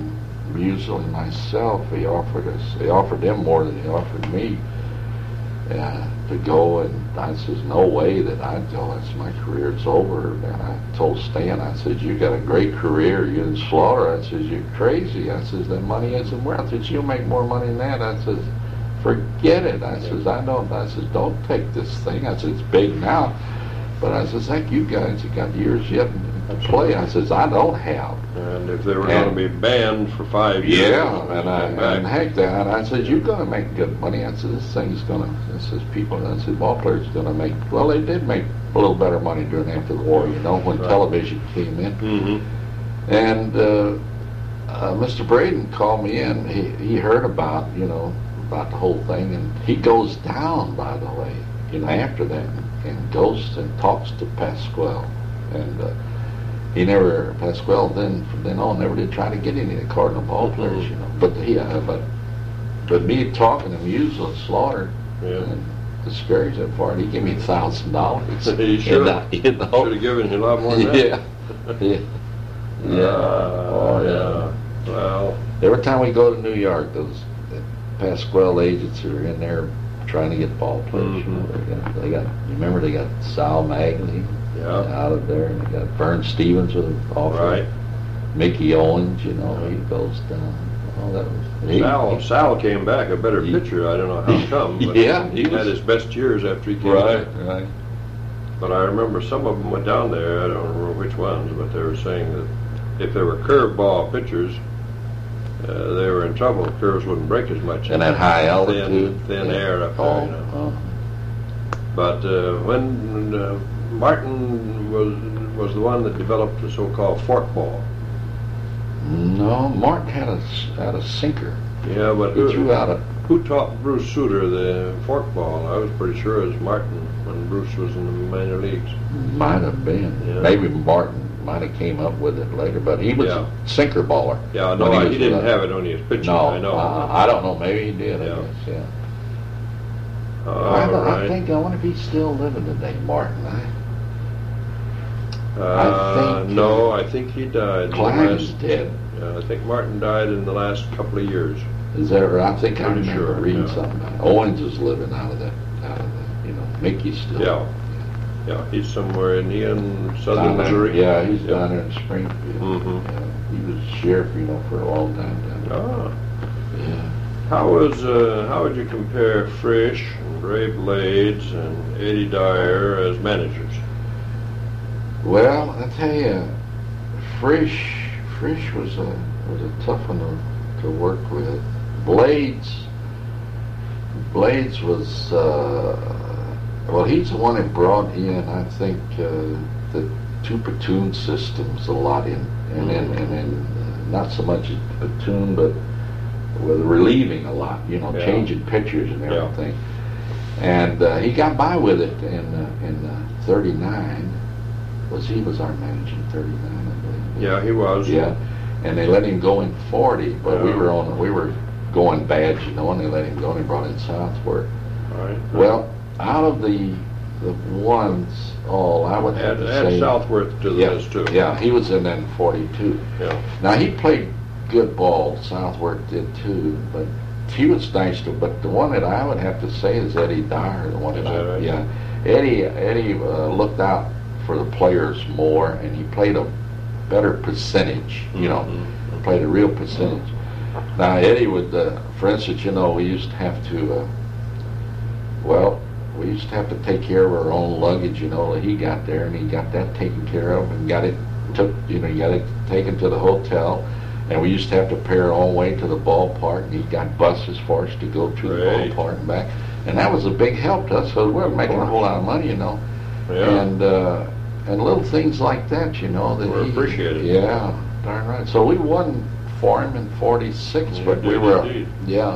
Musial and myself, he offered them more than he offered me to go, and I says, no way that I'd go. That's my career's over. And I told Stan, I said, you got a great career. You in Slaughter. I says, you're crazy. I says, that money isn't worth it. I says, you'll make more money than that. I says, forget it. I says, I says, don't take this thing. I says, it's big now. But I says, heck, you guys have got years yet to play. I says, I don't have. And if they were going to be banned for 5 years. Yeah, and heck that. I said, you're going to make good money. I said, this thing's going to, this is people, I said, ball players going to make, well, they did make a little better money during after the war, you know, when television came in. Mm-hmm. And Mr. Braden called me in. He heard about, you know, about the whole thing, and he goes down, by the way, you know, after that, and goes and talks to Pasquale. And he never, Pasquale then on never did try to get any of the Cardinal ball players, you know. But me talking to Musial Slaughter and discouraged that part, he gave me $1,000. He should have. You know? Should have given you a lot more than that. Yeah. Well, every time we go to New York, those Pasquale agents are in there trying to get ball players. You know, they got. Remember, they got Sal Magny out of there, and they got Vern Stevens with an offer. Right. Mickey Owens, you know, he goes down. Oh, that was Sal came back a better pitcher. I don't know how come. But he had his best years after he came back. Right. But I remember some of them went down there. I don't remember which ones, but they were saying that if they were curveball pitchers, they were in trouble. The curves wouldn't break as much. And at high altitude, thin air up there. You know. But when Martin was the one that developed the so-called forkball. No, Martin had a sinker. Yeah, but who taught Bruce Sutter the forkball? I was pretty sure it was Martin when Bruce was in the minor leagues. Might have been. Yeah. Maybe Martin might have came up with it later, but he was a sinker baller. Yeah, no, he didn't have it when he was pitching. No, I know. I don't know. Maybe he did. Yeah. I guess. Yeah. I wonder if he's still living today, Martin. No, I think he died. Cline's dead. Yeah, I think Martin died in the last couple of years. Is that right? I think I remember reading yeah. something about it. Owens is living out of the, you know, Mickey's still. Yeah, he's somewhere in southern Missouri. Yeah, he's down there in Springfield. Mm-hmm. Yeah, he was sheriff, you know, for a long time down there. Yeah. How would you compare Frisch and Ray Blades and Eddie Dyer as managers? Well, I tell you, Frisch was a tough one to work with. Blades was well, he's the one that brought in, I think, the two platoon systems a lot in, and then not so much a platoon, but with relieving a lot, you know, changing pitchers and everything. And he got by with it in '39. He was our manager in '39, I believe. Yeah, he was. Yeah, and they let him go in '40, but we were going bad, you know, and they let him go and they brought in Southworth. Right. Well, out of the ones, I would have to say Southworth to the list too. Yeah, he was in then '42. Yeah. Now he played good ball. Southworth did too, but he was nice to. But the one that I would have to say is Eddie Dyer. The one right? Eddie looked out for the players more, and he played a better percentage. You know, played a real percentage. Now Eddie would, for instance, you know, we used to have to. We used to have to take care of our own luggage. You know, he got there and he got that taken care of and got it taken to the hotel. And we used to have to pay our own way to the ballpark, and he got buses for us to go to the ballpark and back. And that was a big help to us, so we were making a whole lot of money, you know. Yeah. And little things like that, you know. That were appreciated. Yeah, darn right. So we won for him in '46, but we were, indeed. Yeah.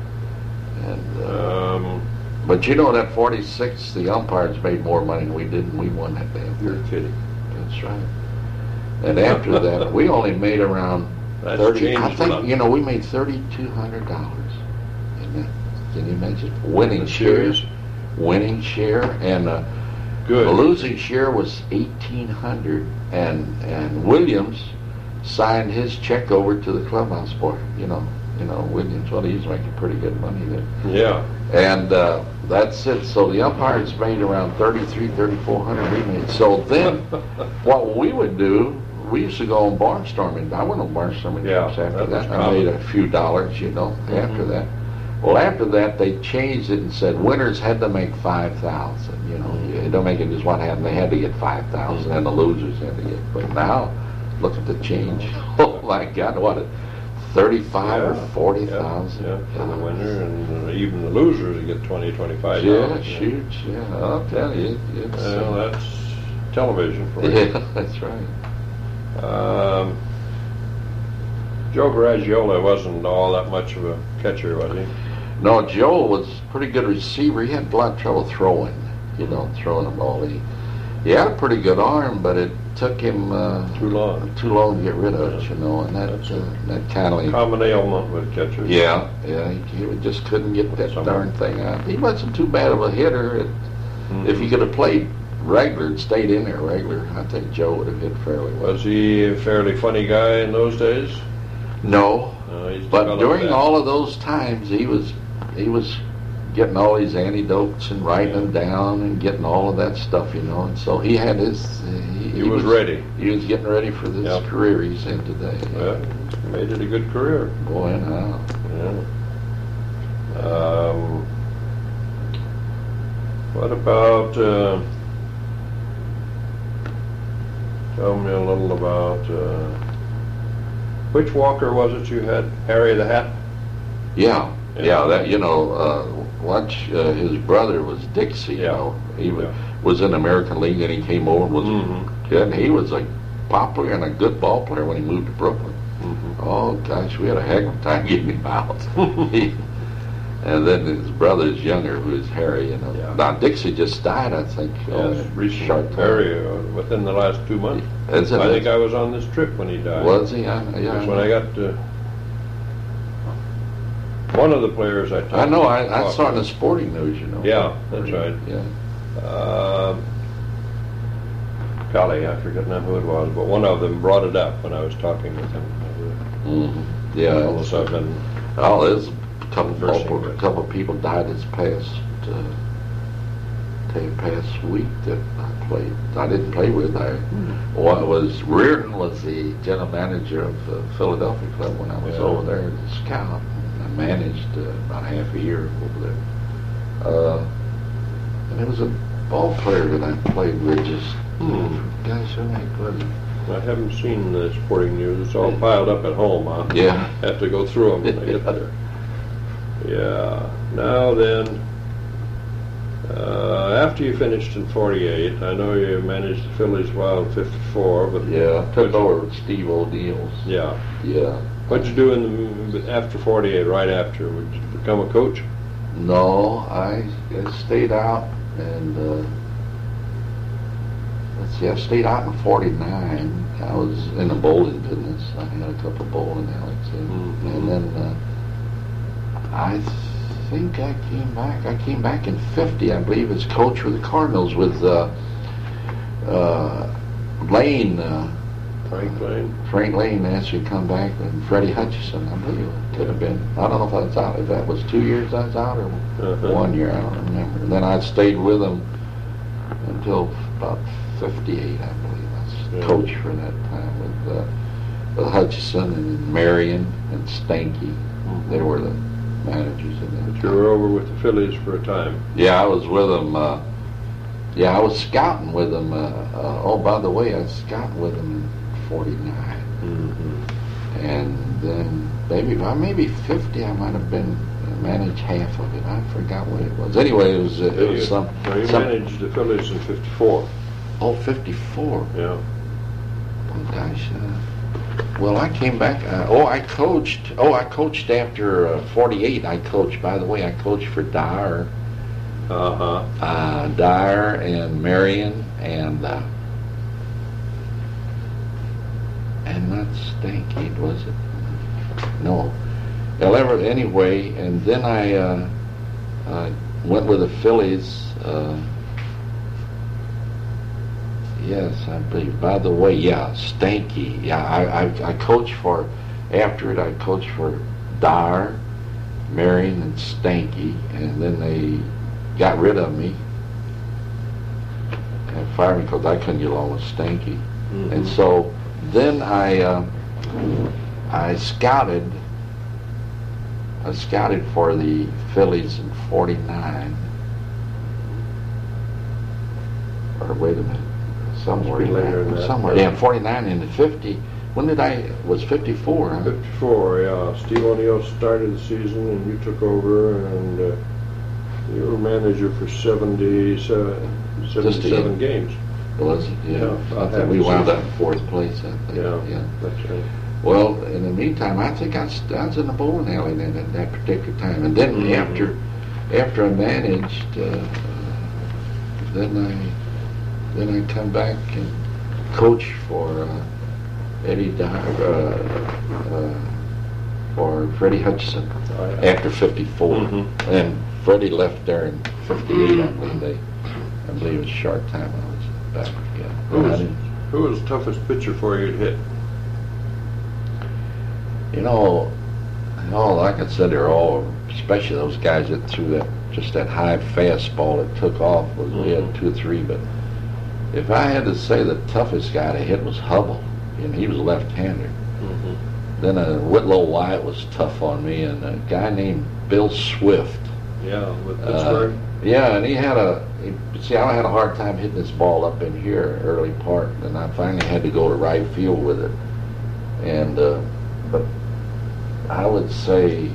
And but you know that '46, the umpires made more money than we did, and we won that damn thing. You're kidding. That's right. And after that, we only made around 30. I think, you know, we made $3,200. Can you imagine? Winning share, and good. The losing share was $1,800. And Williams signed his check over to the clubhouse boy. Williams. Well, he's making pretty good money there. Yeah. And that's it. So the umpires made around 3,400 we made. So then, what we would do, we used to go on barnstorming. I went on barnstorming trips after that. I made a few dollars, after that. Well, after that, they changed it and said winners had to make 5,000. You don't make it just one hand. They had to get 5,000, and the losers had to get. But now, look at the change. Oh my God, what? 35 or 40,000. Yeah, for the winner, and even the losers get 20, 25. Yeah, shoot, yeah. I'll tell you, that's television for you. Yeah, that's right. Joe Garagiola wasn't all that much of a catcher, was he? No, Joe was a pretty good receiver. He had a lot of trouble throwing, throwing the ball. He had a pretty good arm, but it took him too long to get rid of it, and that kind of common ailment with catchers. Yeah, he just couldn't get that darn thing out. He wasn't too bad of a hitter. If he could have played regular and stayed in there regular, I think Joe would have hit fairly well. Was he a fairly funny guy in those days? No, but during all of those times, he was getting all these antidotes and writing them down and getting all of that stuff, and so he had his. He was ready. He was getting ready for this career he's in today. Well, made it a good career. Boy, now. Yeah. What about? Tell me a little about. Which Walker was it you had? Harry the Hat? Yeah. That watch his brother was Dixie. He was in the American League, and he came over and he was a popular and a good ball player when he moved to Brooklyn. Oh gosh, we had a heck of a time getting him out. And then his brother is younger, who is Harry. Now Dixie just died, I think. Recently, Harry, within the last 2 months. I think I was on this trip when he died. Was he? That's when I got one of the players I talked to. I know. I saw it in the sporting news. Yeah, that's right. Yeah. Golly, I forget now who it was, but one of them brought it up when I was talking with him. Yeah. All of a sudden. Oh, there's a couple of people died this past week that I played. I didn't play with. Reardon was the general manager of the Philadelphia club when I was over there as a scout. I managed about half a year over there. And there was a ball player that I played with. Gosh, I haven't seen the sporting news. It's all piled up at home. I have to go through them when I get there. Yeah. Now then, after you finished in 48, I know you managed the Phillies while in 54, but took over with Steve O'Neill's. Yeah. Yeah. What'd you do after 48? Right after, would you become a coach? No, I stayed out and. I stayed out in 49. I was in the bowling business. I had a couple of bowling alleys. And then I think I came back. I came back in 50, I believe, as coach for the Cardinals with Lane. Frank Lane asked me to come back, and Freddie Hutchison, I believe it could have been. I don't know if I was out. If that was 2 years I was out or 1 year, I don't remember. And then I stayed with them until about 58, I believe. I was coach for that time with Hutchison and Marion and Stanky. They were the managers in that. But you were over with the Phillies for a time. Yeah, I was with them. I was scouting with them. By the way, I was scouting with them in 49. And then maybe 50, I might have been managed half of it. I forgot what it was. Anyway, it was some. You managed the Phillies in 54. Oh, 54. Yeah. Oh gosh. Well, I came back. I coached. I coached after 48. I coached. By the way, I coached for Dyer. Dyer and Marion and not Stanky, was it? No. Anyway, and then I went with the Phillies. Yes, I believe. By the way, yeah, Stanky. Yeah, I coached for, after it, I coached for Dyer, Marion, and Stanky, and then they got rid of me and fired me because I couldn't get along with Stanky. Mm-hmm. And so then I scouted. I scouted for the Phillies in '49. Or wait a minute, somewhere Must be later than that. somewhere. Yeah, 49 and 50. When did I? Was 54? Huh? 54, yeah. Steve O'Neill started the season, and you took over, and you were manager for 77 games. Was it? Yeah. Yeah, I about think half we the wound season. up in fourth place. I think. Yeah, that's right. Well, in the meantime, I think I was in the bowling alley then at that particular time, and then Mm-hmm. after I managed, then I come back and coach for Eddie Dyer, for Freddie Hutchison Oh, yeah. after '54, Mhm. and Freddie left there in '58. I believe it was a short time I was back. Yeah. Who was the toughest pitcher for you to hit? You know, like I said, they're all, especially those guys that threw that high fastball that took off. We had 2 or 3, but if I had to say the toughest guy to hit was Hubble, and he was left-hander. Mm-hmm. Then Whitlow Wyatt was tough on me, and a guy named Bill Swift. Yeah, with Pittsburgh. Yeah, and I had a hard time hitting this ball up in here early part, and I finally had to go to right field with it. And but I would say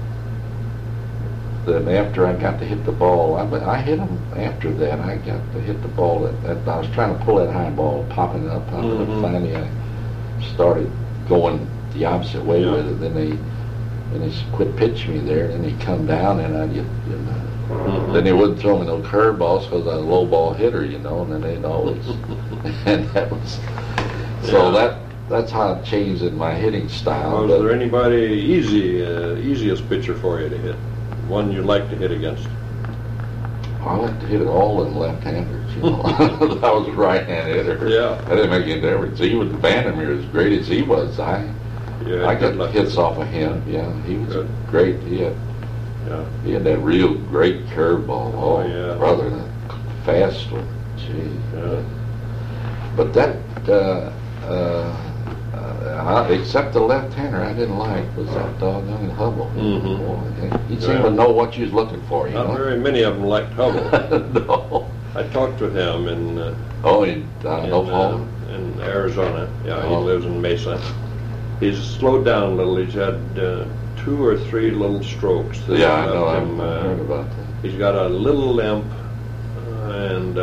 that after I got to hit the ball, I hit him after that. I got to hit the ball I was trying to pull that high ball, popping it up. Mhm. Finally, I started going the opposite way Yeah. with it. Then they quit pitching me there, and they come down, and I get. Mhm. Then they wouldn't throw me no curveballs because I was a low ball hitter, and then they'd always, and that was, so Yeah. that's how it changed in my hitting style. Was but- there anybody easiest pitcher for you to hit? One you like to hit against? I like to hit it all in left-handers, I was a right-handed hitter. Yeah. I didn't make any difference. Even Vandermeer, as great as he was, I Yeah, got good luck. hits off of him. Yeah, he was Good. great. Yeah. He had that real great curveball. Oh, yeah. Brother, that fast one. Gee. Yeah. But that, except the left-hander I didn't like was that doggone Hubble. Mhm. Boy, he seemed Yeah. to know what you was looking for, Not very many of them liked Hubble. No. I talked to him in Oklahoma. in Arizona. Yeah, he Oh. lives in Mesa. He's slowed down a little. He's had 2 or 3 little strokes. That Yeah, I left know. him, I've heard about that. He's got a little limp, and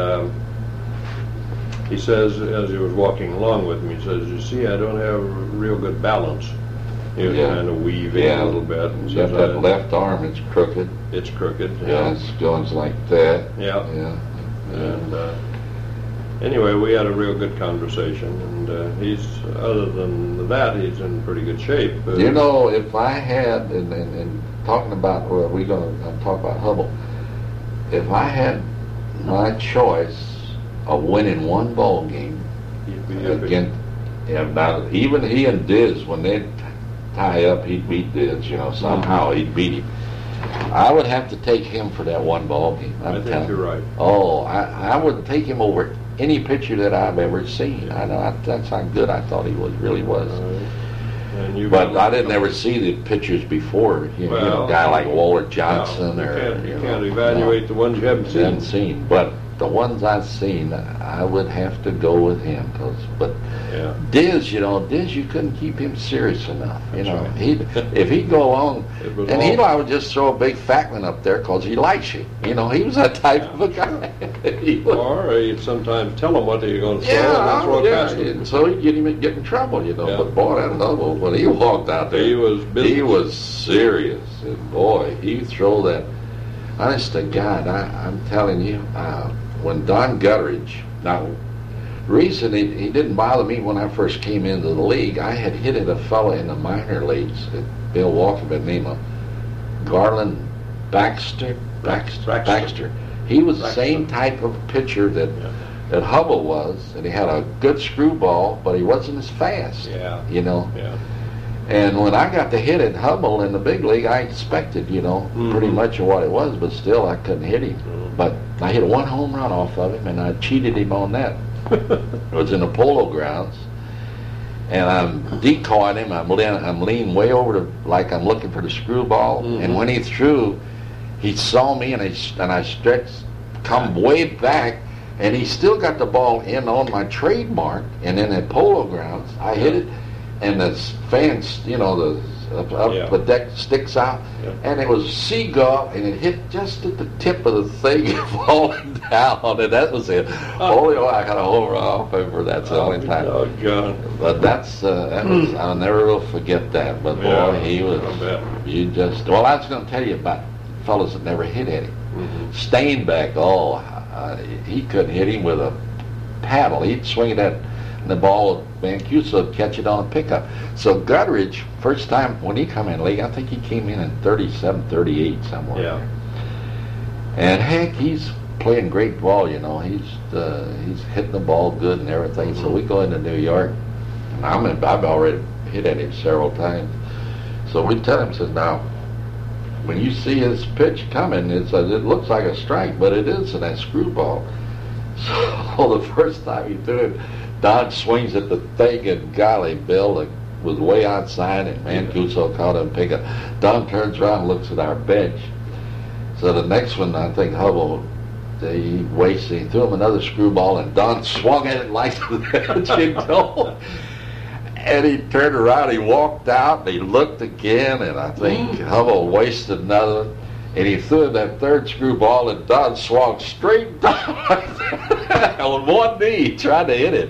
he says, as he was walking along with me, he says, "You see, I don't have real good balance." He was Yeah. kind of weaving Yeah. a little bit. And You got says, that left arm, it's crooked. It's crooked. Yeah, it goes like that. Yeah. Yeah. And anyway, we had a real good conversation, and he's, other than that, he's in pretty good shape. You know, if I had, and talking about, well, we're going to talk about Hubble, if I had my choice of winning one ball game he'd be happy. again, now even he and Diz, when they tie up, he'd beat Diz, somehow he'd beat him. I would have to take him for that one ball game. I think you're right. Oh, I would take him over any pitcher that I've ever seen. I know that's how good I thought he really was. And you But I didn't ever see the pitchers before. A guy like Walter Johnson, you can't evaluate the ones you haven't seen. haven't seen. But the ones I've seen, I would have to go with him. Yeah. Diz, you couldn't keep him serious enough. That's right. If he'd go along, It was and all- he'd always just throw a big fat one up there because he likes you. He was that type of a guy. He was- Or he'd sometimes tell him what they're going to throw, and yeah, then throw it past and him. so he'd get in trouble, Yeah. But boy, that Hubble, when he walked out there, He was business. he was serious. And boy, he'd throw that. Honest to God, I'm telling you, when Don Gutteridge, now, reason he didn't bother me when I first came into the league, I had hit at a fella in the minor leagues at Milwaukee by the name of Garland Baxter. Baxter. He was the Baxter. same type of pitcher that that Hubble was, and he had a good screwball, but he wasn't as fast. Yeah. You know. Yeah. And when I got to hit at Hubble in the big league, I expected, you know, pretty much of what it was, but still I couldn't hit him. But I hit one home run off of him, and I cheated him on that. It was in the Polo Grounds, and I'm decoying him. I'm leaning way over to, like I'm looking for the screwball. And when he threw, he saw me, and I stretched, come way back, and he still got the ball in on my trademark. And in the Polo Grounds, I hit it, and the fans, you know, the deck sticks out, and it was seagull, and it hit just at the tip of the thing, falling down, and that was it. Only I got a home run off over. That's the only time. Oh God! But that was, I'll never will forget that. But boy, he was. You just. Well, I was going to tell you about fellas that never hit at him. Steinbeck, he couldn't hit him with a paddle. He'd swing it at the ball. Mancuso would catch it on a pickup. So Gutteridge, first time when he come in the league, I think he came in 37, 38 somewhere. Yeah. And Hank, he's playing great ball, you know. He's hitting the ball good and everything. So we go into New York, and I've already hit at him several times. So we tell him, says, now, when you see his pitch coming, it looks like a strike, but it isn't that screwball. So the first time he threw it, Don swings at the thing, and golly, Bill, it was way outside, and Mancuso caught him pick up. Don turns around and looks at our bench. So the next one, I think Hubble, he threw him another screwball, and Don swung at it like that, you know. And he turned around, he walked out, and he looked again, and I think Hubble wasted another one. And he threw that third screwball, and Don swung straight down on one knee, trying to hit it.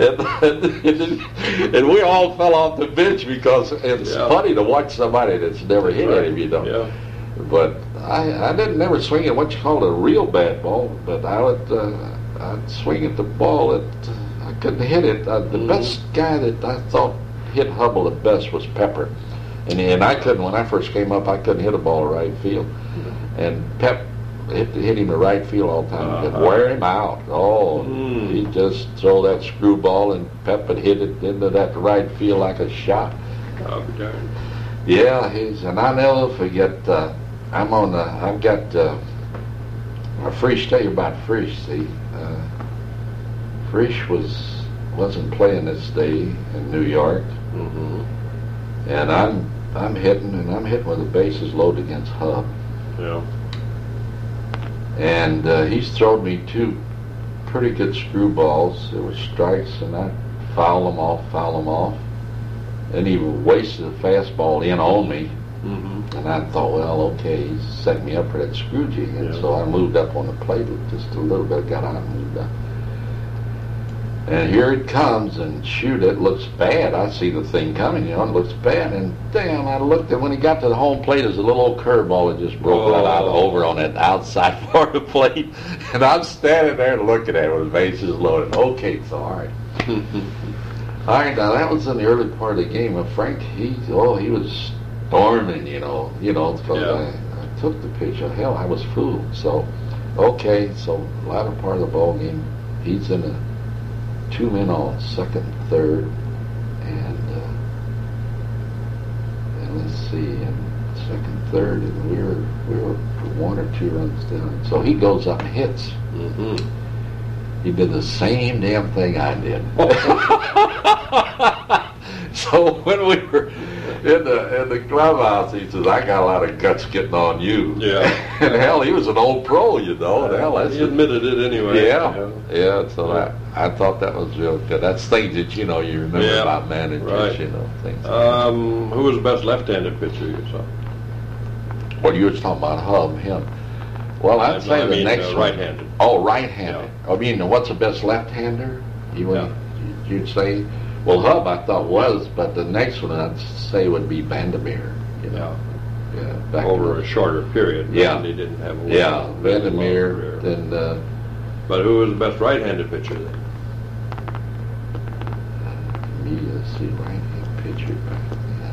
And we all fell off the bench because it's funny to watch somebody that's never hit at him, you know. Yeah. But I didn't never swing at what you call a real bad ball, but I'd swing at the ball that I couldn't hit it. The best guy that I thought hit Hubble the best was Pepper. And I couldn't, when I first came up, I couldn't hit a ball to right field. And Pep hit him to right field all the time. He could wear him out. He'd just throw that screwball, and Pep would hit it into that right field like a shot. Yeah, and I'll never forget, I've got, Frisch, tell you about Frisch, see. Frisch wasn't playing this day in New York. And I'm hitting with the bases loaded against Hub. Yeah. And he's thrown me two pretty good screwballs. There were strikes, and I fouled them off. And he wasted a fastball in on me. And I thought, well, okay, he's setting me up for that screw jig. And so I moved up on the plate just a little bit, got out and moved up. And here it comes, and shoot, it looks bad. I see the thing coming, you know, it looks bad. And damn, I looked, and when he got to the home plate, there's a little old curveball that just broke right out over on that outside part of the plate. And I'm standing there looking at it with the bases loaded. Okay, so all right. All right, now that was in the early part of the game. And Frank, he was storming, you know, because I took the pitch. Hell, I was fooled. So, okay, so latter part of the ball game, he's in a 2 men on, second, third, and let's see, and second, third, and we were 1 or 2 runs down. So he goes up and hits. He did the same damn thing I did. So when we were in the clubhouse, he says, "I got a lot of guts getting on you." Yeah. And hell, he was an old pro, you know. And he admitted it anyway. Yeah. So I thought that was real good. That's things that you remember about managers, you know, things. Who was the best left-handed pitcher you saw? Well, you were talking about Hub, him. Well, I'd say the next one. Right-handed. Oh, right-handed. Yeah. I mean, what's the best left-hander? You'd say. Well, Hub I thought was, but the next one I'd say would be Vandermeer. You know? Yeah. Over a shorter period. Yeah. He didn't have a Vandermeer. Then. But who was the best right-handed pitcher then? Let's see, right-handed pitcher back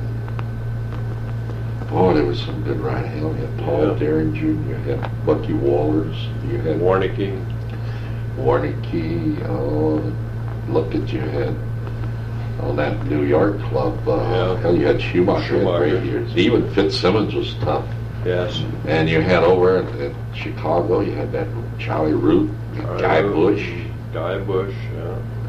then. Boy, there was some good right-handed. You had Paul Derringer, you had Bucky Wallers, you had Warneke. Warnicki, look at you had on that New York club. Hell, you had Schumacher had great years. Even Fitzsimmons was tough. Yes. And you had over at Chicago, you had that Charlie Root, Guy Bush. Guy Bush, yeah.